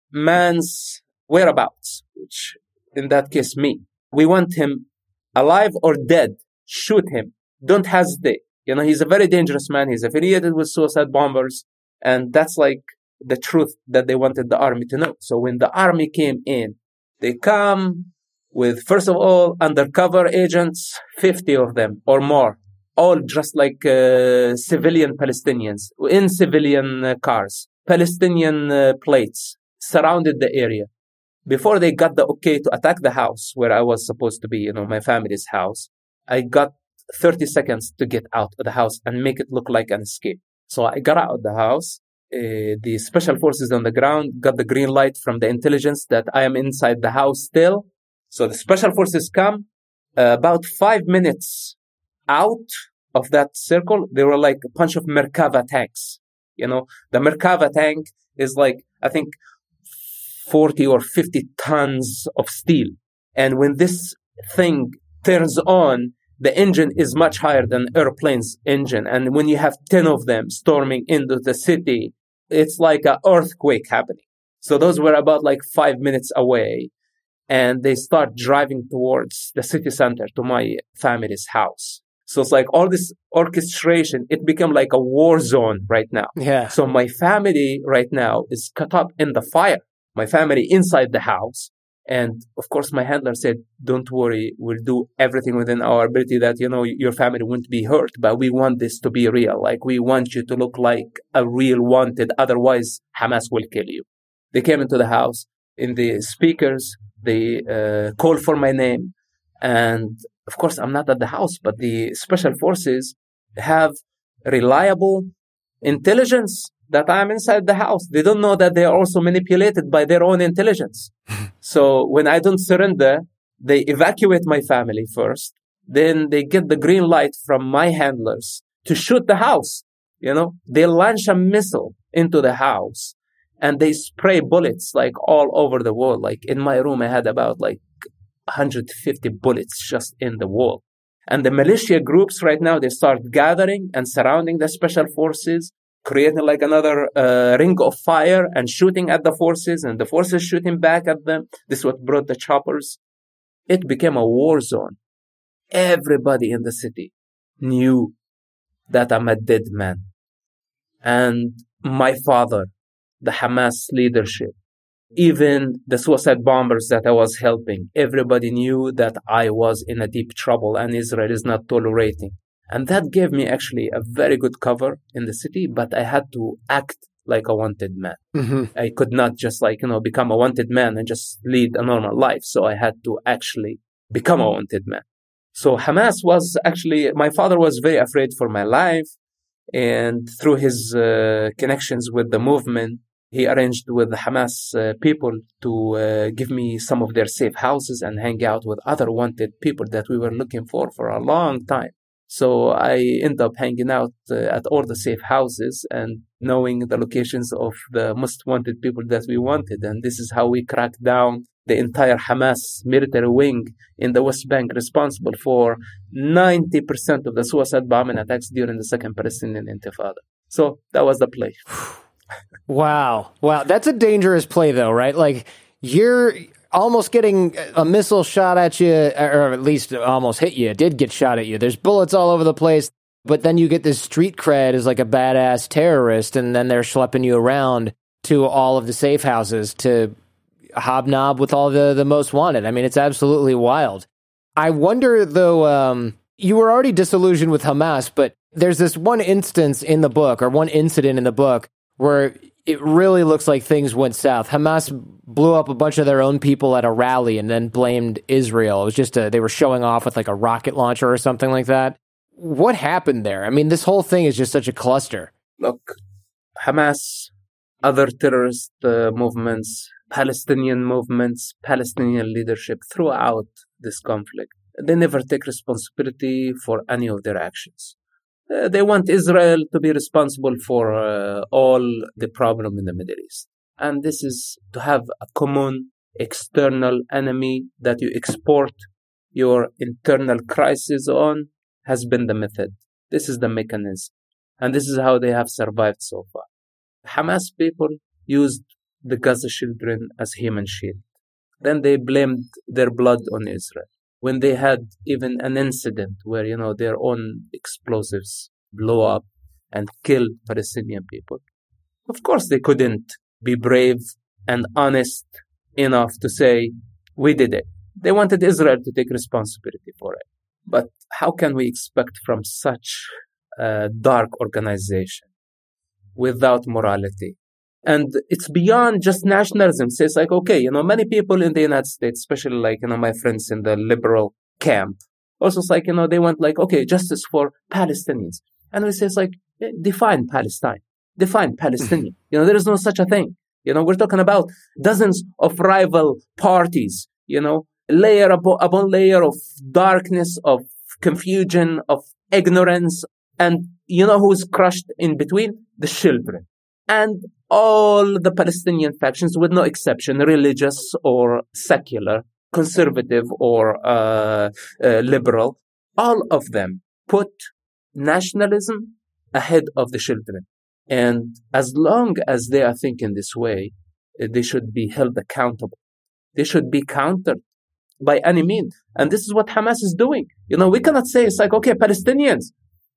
man's whereabouts, which in that case, me. We want him alive or dead. Shoot him. Don't hesitate. He's a very dangerous man. He's affiliated with suicide bombers. And that's like the truth that they wanted the army to know. So when the army came in, they come with, first of all, undercover agents, 50 of them or more, all dressed like civilian Palestinians in civilian cars, Palestinian plates, surrounded the area. Before they got the okay to attack the house where I was supposed to be, my family's house, I got 30 seconds to get out of the house and make it look like an escape. So I got out of the house. The special forces on the ground got the green light from the intelligence that I am inside the house still. So the special forces come about 5 minutes out of that circle. They were like a bunch of Merkava tanks. The Merkava tank is like, I think, 40 or 50 tons of steel. And when this thing turns on, the engine is much higher than airplane's engine. And when you have 10 of them storming into the city, it's like an earthquake happening. So those were about like 5 minutes away. And they start driving towards the city center to my family's house. So it's like all this orchestration, it became like a war zone right now. Yeah. So my family right now is caught up in the fire. My family inside the house. And of course, my handler said, don't worry, we'll do everything within our ability that, your family won't be hurt, but we want this to be real. Like, we want you to look like a real wanted. Otherwise, Hamas will kill you. They came into the house. In the speakers, they called for my name. And of course, I'm not at the house, but the special forces have reliable intelligence that I'm inside the house. They don't know that they are also manipulated by their own intelligence. So when I don't surrender, they evacuate my family first. Then they get the green light from my handlers to shoot the house. They launch a missile into the house and they spray bullets like all over the wall. Like in my room, I had about like 150 bullets just in the wall. And the militia groups right now, they start gathering and surrounding the special forces, creating like another ring of fire and shooting at the forces, and the forces shooting back at them. This is what brought the choppers. It became a war zone. Everybody in the city knew that I'm a dead man. And my father, the Hamas leadership, even the suicide bombers that I was helping, everybody knew that I was in a deep trouble and Israel is not tolerating. And that gave me actually a very good cover in the city, but I had to act like a wanted man. Mm-hmm. I could not just become a wanted man and just lead a normal life. So I had to actually become a wanted man. So Hamas was actually, my father was very afraid for my life. And through his connections with the movement, he arranged with the Hamas people to give me some of their safe houses and hang out with other wanted people that we were looking for a long time. So I ended up hanging out at all the safe houses and knowing the locations of the most wanted people that we wanted. And this is how we cracked down the entire Hamas military wing in the West Bank, responsible for 90% of the suicide bombing attacks during the Second Palestinian Intifada. So that was the play. Wow. That's a dangerous play, though, right? Like, you're almost getting a missile shot at you, or at least almost hit you. It did get shot at you. There's bullets all over the place, but then you get this street cred as like a badass terrorist, and then they're schlepping you around to all of the safe houses to hobnob with all the most wanted. I mean, it's absolutely wild. I wonder, though, you were already disillusioned with Hamas, but there's this one instance in the book, or one incident in the book, where it really looks like things went south. Hamas blew up a bunch of their own people at a rally and then blamed Israel. It was just they were showing off with like a rocket launcher or something like that. What happened there? I mean, this whole thing is just such a cluster. Look, Hamas, other terrorist movements, Palestinian movements, Palestinian leadership throughout this conflict, they never take responsibility for any of their actions. They want Israel to be responsible for all the problem in the Middle East. And this is to have a common external enemy that you export your internal crisis on has been the method. This is the mechanism. And this is how they have survived so far. Hamas people used the Gaza children as human shield. Then they blamed their blood on Israel. When they had even an incident where, their own explosives blow up and kill Palestinian people. Of course, they couldn't be brave and honest enough to say, we did it. They wanted Israel to take responsibility for it. But how can we expect from such a dark organization without morality? And it's beyond just nationalism. So it's like, okay, many people in the United States, especially like, my friends in the liberal camp, also it's like, they want like, okay, justice for Palestinians. And we say it's like, define Palestine, define Palestinian. There is no such a thing. We're talking about dozens of rival parties, layer upon layer of darkness, of confusion, of ignorance. And You know who's crushed in between? The children. And all the Palestinian factions, with no exception, religious or secular, conservative or liberal, all of them put nationalism ahead of the children. And as long as they are thinking this way, they should be held accountable. They should be countered by any means. And this is what Hamas is doing. You know, we cannot say it's like, okay, Palestinians.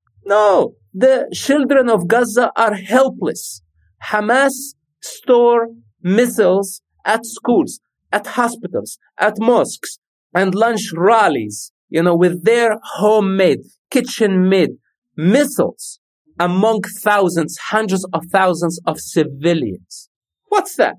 No, the children of Gaza are helpless. Hamas store missiles at schools, at hospitals, at mosques, and lunch rallies, you know, with their homemade, kitchen-made missiles among thousands, hundreds of thousands of civilians. What's that?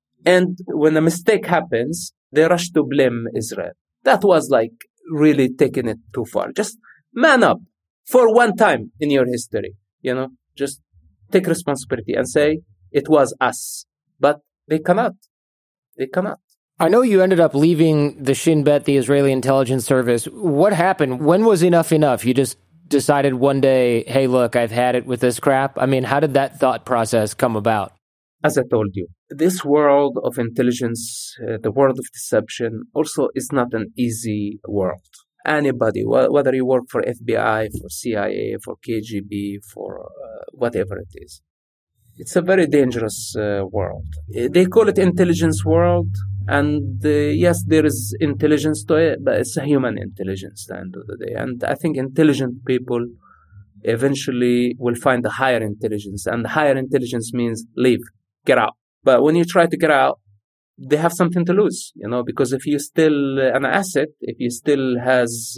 And when a mistake happens, they rush to blame Israel. That was like really taking it too far. Just man up for one time in your history, you know, just take responsibility and say it was us. But they cannot. They cannot. I know you ended up leaving the Shin Bet, the Israeli intelligence service. What happened? When was enough enough? You just decided one day, hey, look, I've had it with this crap. I mean, how did that thought process come about? As I told you, this world of intelligence, the world of deception, also is not an easy world. Anybody, whether you work for FBI, for CIA, for KGB, for whatever it is, it's a very dangerous world. They call it intelligence world, and yes, there is intelligence to it, but it's a human intelligence at the end of the day. And I think intelligent people eventually will find a higher intelligence, and the higher intelligence means leave, get out. But when you try to get out, they have something to lose, you know, because if you're still an asset, if you still has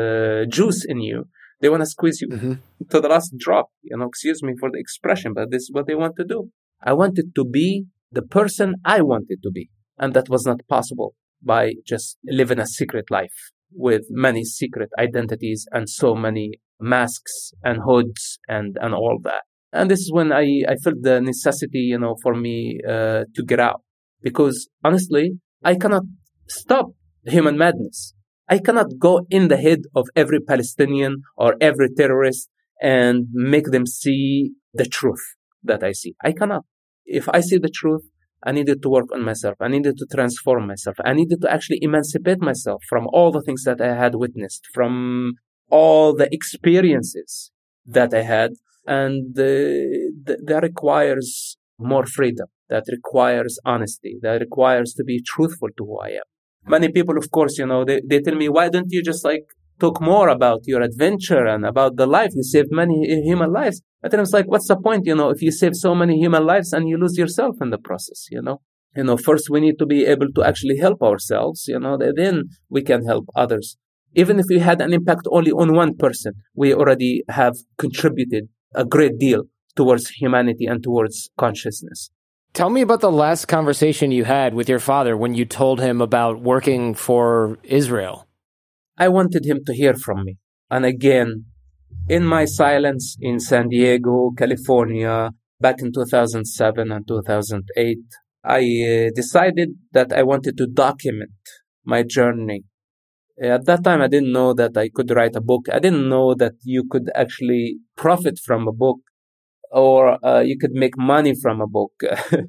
juice in you, they want to squeeze you to the last drop, you know, excuse me for the expression, but this is what they want to do. I wanted to be the person I wanted to be. And that was not possible by just living a secret life with many secret identities and so many masks and hoods and all that. And this is when I felt the necessity, you know, for me to get out. Because honestly, I cannot stop human madness. I cannot go in the head of every Palestinian or every terrorist and make them see the truth that I see. I cannot. If I see the truth, I needed to work on myself. I needed to transform myself. I needed to actually emancipate myself from all the things that I had witnessed, from all the experiences that I had. And that requires more freedom. That requires honesty. That requires to be truthful to who I am. Many people, of course, you know, they tell me, why don't you just like talk more about your adventure and about the life? You saved many human lives. I tell them, it's like, what's the point, you know, if you save so many human lives and you lose yourself in the process, you know? You know, first we need to be able to actually help ourselves, you know, then we can help others. Even if we had an impact only on one person, we already have contributed a great deal towards humanity and towards consciousness. Tell me about the last conversation you had with your father when you told him about working for Israel. I wanted him to hear from me. And again, in my silence in San Diego, California, back in 2007 and 2008, I decided that I wanted to document my journey. At that time, I didn't know that I could write a book. I didn't know that you could actually profit from a book, or you could make money from a book,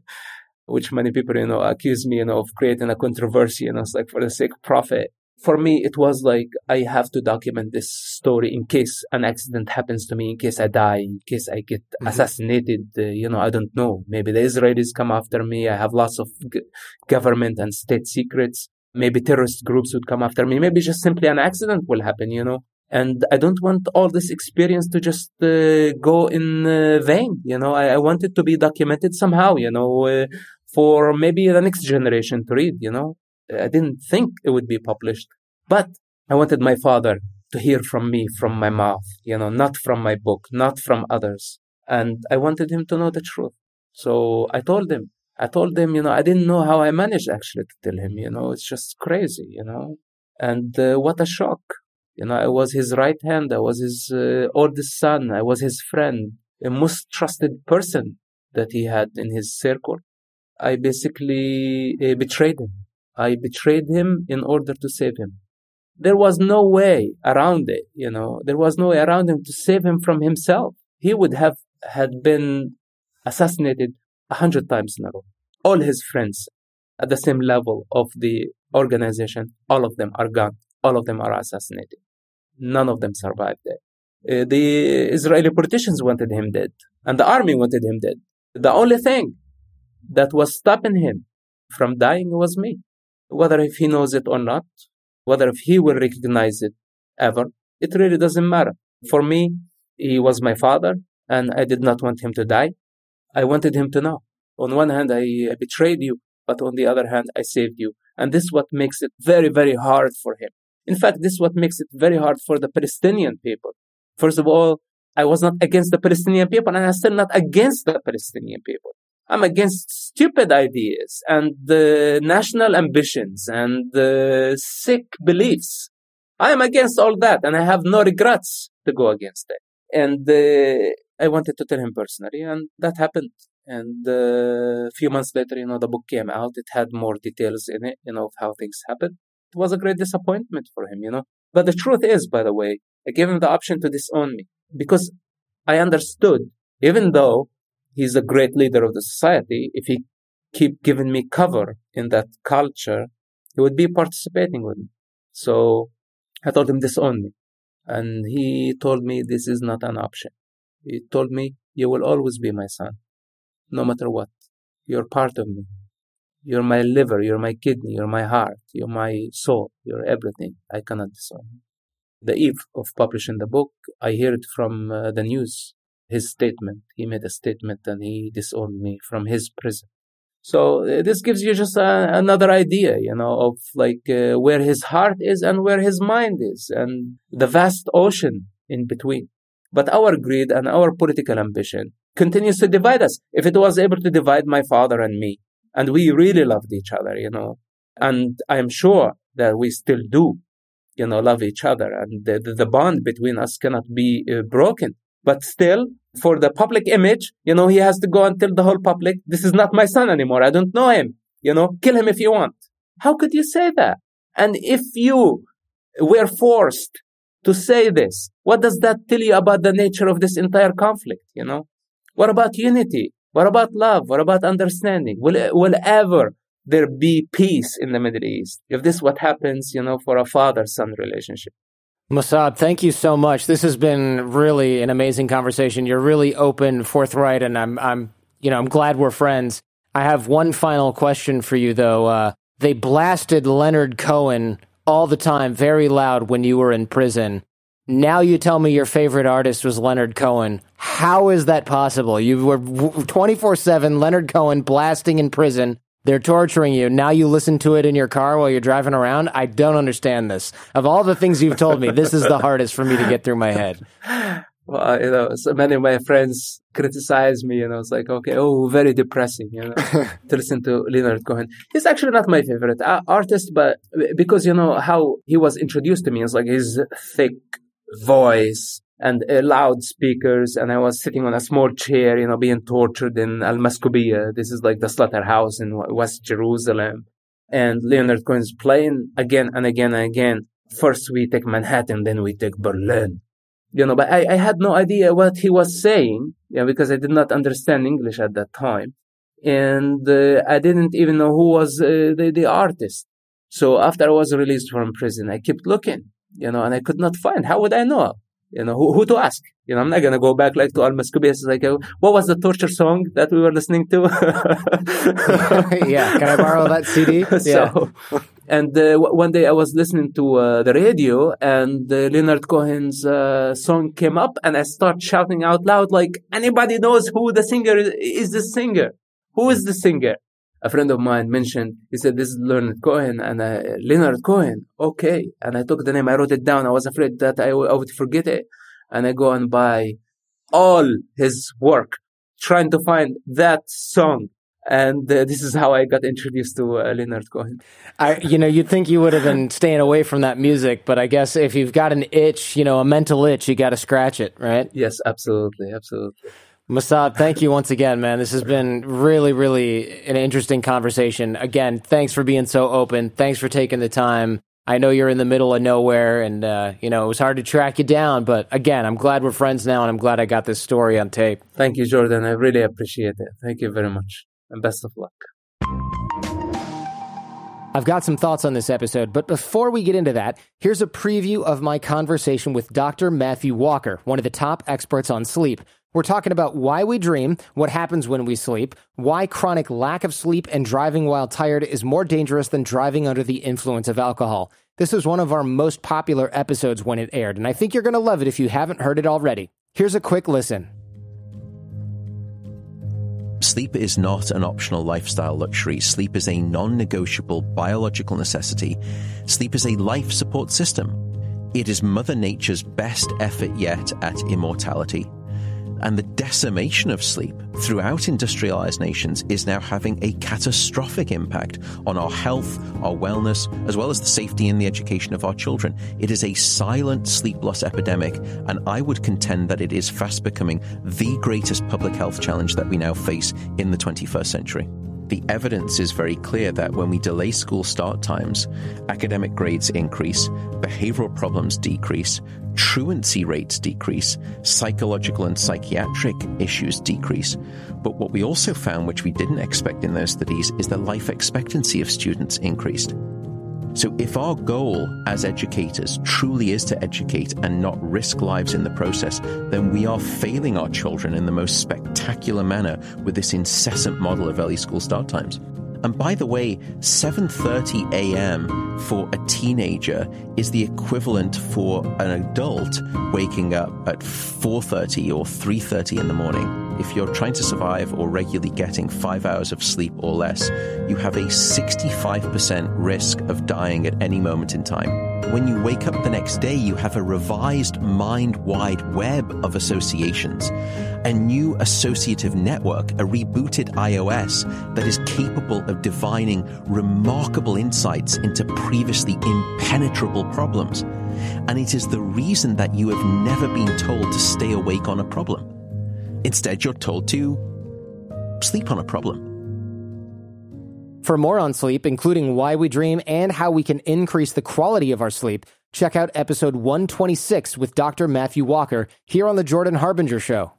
which many people, you know, accuse me, you know, of creating a controversy, you know, it's like for the sake of profit. For me, it was like, I have to document this story in case an accident happens to me, in case I die, in case I get assassinated, you know, I don't know. Maybe the Israelis come after me. I have lots of government and state secrets. Maybe terrorist groups would come after me. Maybe just simply an accident will happen, you know. And I don't want all this experience to just go in vain, you know. I want it to be documented somehow, you know, for maybe the next generation to read, you know. I didn't think it would be published, but I wanted my father to hear from me, from my mouth, you know, not from my book, not from others. And I wanted him to know the truth. So I told him, you know, I didn't know how I managed actually to tell him, you know, it's just crazy, you know. And what a shock. You know, I was his right hand. I was his oldest son. I was his friend, the most trusted person that he had in his circle. I basically betrayed him. I betrayed him in order to save him. There was no way around it, you know. There was no way around him to save him from himself. he would have had been assassinated 100 times in a row. All his friends at the same level of the organization, all of them are gone. All of them are assassinated. None of them survived it. The Israeli politicians wanted him dead, and the army wanted him dead. The only thing that was stopping him from dying was me. Whether if he knows it or not, whether if he will recognize it ever, it really doesn't matter. For me, he was my father, and I did not want him to die. I wanted him to know. On one hand, I betrayed you, but on the other hand, I saved you. And this is what makes it very, very hard for him. In fact, this is what makes it very hard for the Palestinian people. First of all, I was not against the Palestinian people, and I'm still not against the Palestinian people. I'm against stupid ideas and the national ambitions and the sick beliefs. I am against all that, and I have no regrets to go against it. And I wanted to tell him personally, and that happened. And a few months later, the book came out. It had more details in it, of how things happened. It was a great disappointment for him, But the truth is, by the way, I gave him the option to disown me because I understood, even though he's a great leader of the society, if he keep giving me cover in that culture, he would be participating with me. So I told him, disown me. And he told me this is not an option. He told me, you will always be my son, no matter what. You're part of me. You're my liver, you're my kidney, you're my heart, you're my soul, you're everything. I cannot disown you. The eve of publishing the book, I hear it from the news, his statement. He made a statement and he disowned me from his prison. So this gives you just another idea, of where his heart is and where his mind is and the vast ocean in between. But our greed and our political ambition continues to divide us. If it was able to divide my father and me, and we really loved each other, and I'm sure that we still do, love each other, and the bond between us cannot be broken. But still, for the public image, he has to go and tell the whole public, this is not my son anymore. I don't know him. Kill him if you want. How could you say that? And if you were forced to say this, what does that tell you about the nature of this entire conflict? What about unity? What about love? What about understanding? Will ever there be peace in the Middle East if this is what happens, for a father-son relationship? Mossab, thank you so much. This has been really an amazing conversation. You're really open, forthright, and I'm glad we're friends. I have one final question for you, though. They blasted Leonard Cohen all the time, very loud, when you were in prison. Now you tell me your favorite artist was Leonard Cohen. How is that possible? You were 24/7 Leonard Cohen blasting in prison. They're torturing you. Now you listen to it in your car while you're driving around? I don't understand this. Of all the things you've told me, this is the hardest for me to get through my head. Well, so many of my friends criticize me, it's like, okay, very depressing, to listen to Leonard Cohen. He's actually not my favorite artist, but because, how he was introduced to me, it's like his thick voice and loud speakers, and I was sitting on a small chair, being tortured in Al-Maskubiya. This is like the slaughterhouse in West Jerusalem. And Leonard Cohen's playing again and again and again. First we take Manhattan, then we take Berlin. But I had no idea what he was saying, because I did not understand English at that time. And I didn't even know who was the artist. So after I was released from prison, I kept looking, and I could not find. How would I know? Who to ask? I'm not going to go back to Al-Maskubiya. It's like, what was the torture song that we were listening to? Yeah. Can I borrow that CD? Yeah. And one day I was listening to the radio, and Leonard Cohen's song came up, and I started shouting out loud, like, anybody knows who the singer is? The singer? Who is the singer? A friend of mine mentioned, he said, this is Leonard Cohen, and Leonard Cohen, okay. And I took the name, I wrote it down. I was afraid that I would forget it. And I go and buy all his work, trying to find that song. And this is how I got introduced to Leonard Cohen. You'd think you would have been staying away from that music, but I guess if you've got an itch, a mental itch, you got to scratch it, right? Yes, absolutely, absolutely. Mossab, thank you once again, man. This has been really, really an interesting conversation. Again, thanks for being so open. Thanks for taking the time. I know you're in the middle of nowhere, and, it was hard to track you down. But again, I'm glad we're friends now, and I'm glad I got this story on tape. Thank you, Jordan. I really appreciate it. Thank you very much, and best of luck. I've got some thoughts on this episode, but before we get into that, here's a preview of my conversation with Dr. Matthew Walker, one of the top experts on sleep. We're talking about why we dream, what happens when we sleep, why chronic lack of sleep and driving while tired is more dangerous than driving under the influence of alcohol. This is one of our most popular episodes when it aired, and I think you're going to love it if you haven't heard it already. Here's a quick listen. Sleep is not an optional lifestyle luxury. Sleep is a non-negotiable biological necessity. Sleep is a life support system. It is Mother Nature's best effort yet at immortality. And the decimation of sleep throughout industrialized nations is now having a catastrophic impact on our health, our wellness, as well as the safety and the education of our children. It is a silent sleep loss epidemic, and I would contend that it is fast becoming the greatest public health challenge that we now face in the 21st century. The evidence is very clear that when we delay school start times, academic grades increase, behavioral problems decrease, truancy rates decrease, psychological and psychiatric issues decrease. But what we also found, which we didn't expect in those studies, is that life expectancy of students increased. So if our goal as educators truly is to educate and not risk lives in the process, then we are failing our children in the most spectacular manner with this incessant model of early school start times. And by the way, 7:30 a.m. for a teenager is the equivalent for an adult waking up at 4:30 or 3:30 in the morning. If you're trying to survive or regularly getting 5 hours of sleep or less, you have a 65% risk of dying at any moment in time. When you wake up the next day, you have a revised mind-wide web of associations, a new associative network, a rebooted iOS that is capable of divining remarkable insights into previously impenetrable problems. And it is the reason that you have never been told to stay awake on a problem. Instead, you're told to sleep on a problem. For more on sleep, including why we dream and how we can increase the quality of our sleep, check out episode 126 with Dr. Matthew Walker here on The Jordan Harbinger Show.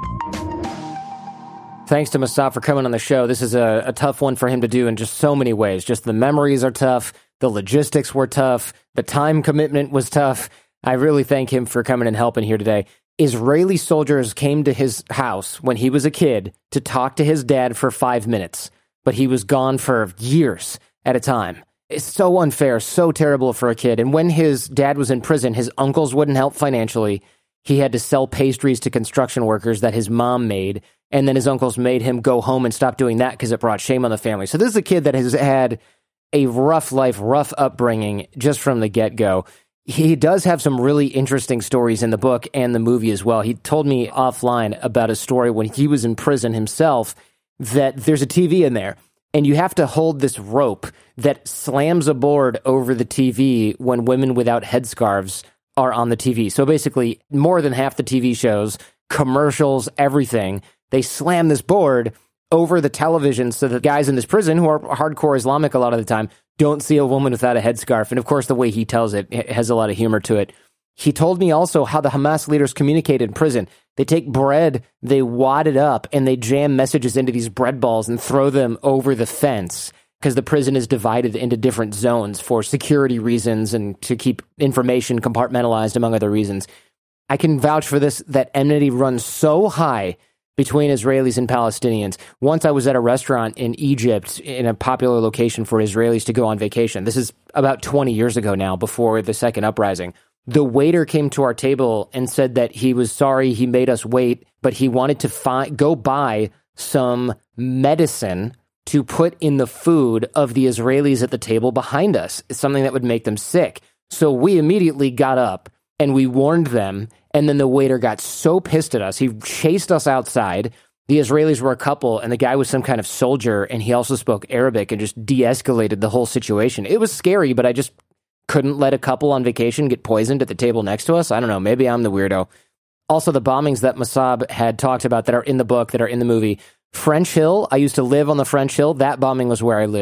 Thanks to Mossab for coming on the show. This is a tough one for him to do in just so many ways. Just the memories are tough, the logistics were tough, the time commitment was tough. I really thank him for coming and helping here today. Israeli soldiers came to his house when he was a kid to talk to his dad for 5 minutes, but he was gone for years at a time. It's so unfair, so terrible for a kid. And when his dad was in prison, his uncles wouldn't help financially. He had to sell pastries to construction workers that his mom made, and then his uncles made him go home and stop doing that because it brought shame on the family. So this is a kid that has had a rough life, rough upbringing just from the get-go. He does have some really interesting stories in the book and the movie as well. He told me offline about a story when he was in prison himself that there's a TV in there, and you have to hold this rope that slams a board over the TV when women without headscarves are on the TV. So basically, more than half the TV shows, commercials, everything, they slam this board over the television so that guys in this prison, who are hardcore Islamic a lot of the time, don't see a woman without a headscarf. And of course, the way he tells it has a lot of humor to it. He told me also how the Hamas leaders communicate in prison. They take bread, they wad it up, and they jam messages into these bread balls and throw them over the fence because the prison is divided into different zones for security reasons and to keep information compartmentalized, among other reasons. I can vouch for this, that enmity runs so high between Israelis and Palestinians. Once I was at a restaurant in Egypt, in a popular location for Israelis to go on vacation. This is about 20 years ago now, before the second uprising. The waiter came to our table and said that he was sorry he made us wait, but he wanted to go buy some medicine to put in the food of the Israelis at the table behind us. It's something that would make them sick. So we immediately got up and we warned them. And then the waiter got so pissed at us, he chased us outside. The Israelis were a couple, and the guy was some kind of soldier, and he also spoke Arabic and just de-escalated the whole situation. It was scary, but I just couldn't let a couple on vacation get poisoned at the table next to us. I don't know, maybe I'm the weirdo. Also, the bombings that Mossab had talked about that are in the book, that are in the movie. French Hill, I used to live on the French Hill. That bombing was where I live.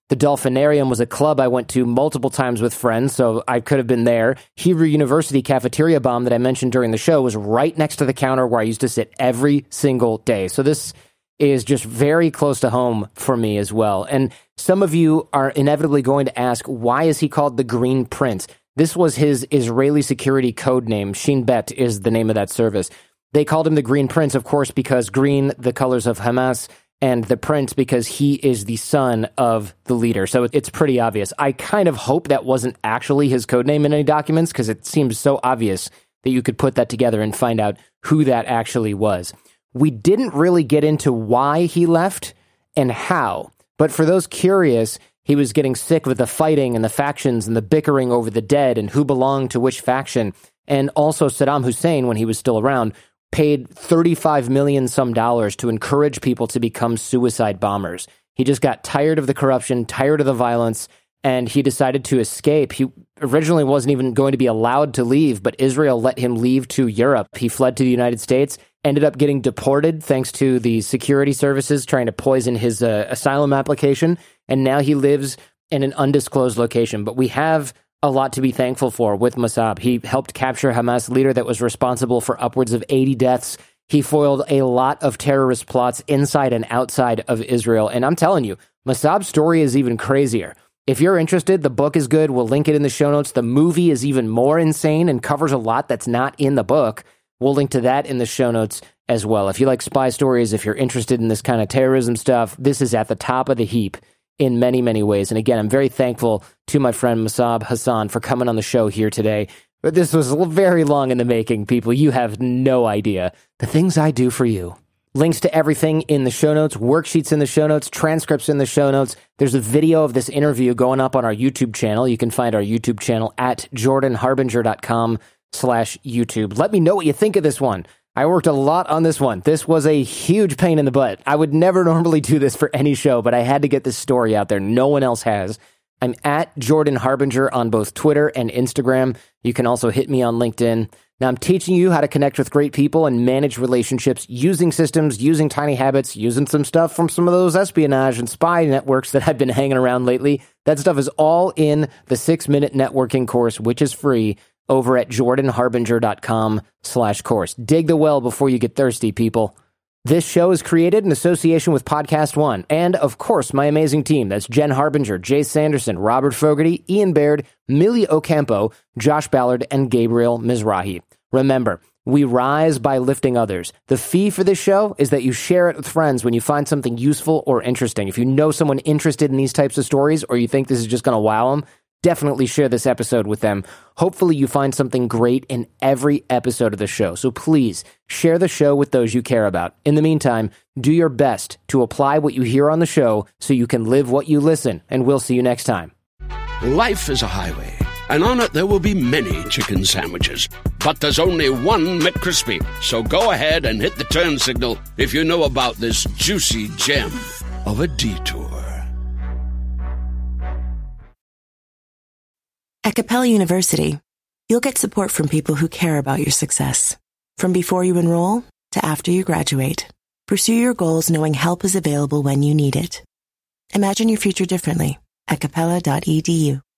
The Dolphinarium was a club I went to multiple times with friends, so I could have been there. Hebrew University cafeteria bomb that I mentioned during the show was right next to the counter where I used to sit every single day. So this is just very close to home for me as well. And some of you are inevitably going to ask, why is he called the Green Prince? This was his Israeli security code name. Shin Bet is the name of that service. They called him the Green Prince, of course, because green, the colors of Hamas, and the prince because he is the son of the leader. So it's pretty obvious. I kind of hope that wasn't actually his code name in any documents because it seems so obvious that you could put that together and find out who that actually was. We didn't really get into why he left and how, but for those curious, he was getting sick with the fighting and the factions and the bickering over the dead and who belonged to which faction. And also Saddam Hussein, when he was still around, paid $35 million some dollars to encourage people to become suicide bombers. He just got tired of the corruption, tired of the violence, and he decided to escape. He originally wasn't even going to be allowed to leave, but Israel let him leave to Europe. He fled to the United States, ended up getting deported thanks to the security services trying to poison his asylum application, and now he lives in an undisclosed location. But we have a lot to be thankful for with Mossab. He helped capture Hamas leader that was responsible for upwards of 80 deaths. He foiled a lot of terrorist plots inside and outside of Israel. And I'm telling you, Mossab's story is even crazier. If you're interested, the book is good. We'll link it in the show notes. The movie is even more insane and covers a lot that's not in the book. We'll link to that in the show notes as well. If you like spy stories, if you're interested in this kind of terrorism stuff, this is at the top of the heap in many, many ways. And again, I'm very thankful to my friend Mossab Hassan for coming on the show here today. But this was very long in the making, people. You have no idea the things I do for you. Links to everything in the show notes, worksheets in the show notes, transcripts in the show notes. There's a video of this interview going up on our YouTube channel. You can find our YouTube channel at jordanharbinger.com/YouTube. Let me know what you think of this one. I worked a lot on this one. This was a huge pain in the butt. I would never normally do this for any show, but I had to get this story out there. No one else has. I'm at Jordan Harbinger on both Twitter and Instagram. You can also hit me on LinkedIn. Now, I'm teaching you how to connect with great people and manage relationships using systems, using tiny habits, using some stuff from some of those espionage and spy networks that I've been hanging around lately. That stuff is all in the 6-minute networking course, which is free, over at jordanharbinger.com/course. Dig the well before you get thirsty, people. This show is created in association with Podcast One, and of course, my amazing team. That's Jen Harbinger, Jay Sanderson, Robert Fogarty, Ian Baird, Millie Ocampo, Josh Ballard, and Gabriel Mizrahi. Remember, we rise by lifting others. The fee for this show is that you share it with friends when you find something useful or interesting. If you know someone interested in these types of stories, or you think this is just going to wow them, definitely share this episode with them. Hopefully you find something great in every episode of the show. So please share the show with those you care about. In the meantime, do your best to apply what you hear on the show so you can live what you listen. And we'll see you next time. Life is a highway, and on it there will be many chicken sandwiches. But there's only one McCrispy. So go ahead and hit the turn signal if you know about this juicy gem of a detour. At Capella University, you'll get support from people who care about your success. From before you enroll to after you graduate, pursue your goals knowing help is available when you need it. Imagine your future differently at capella.edu.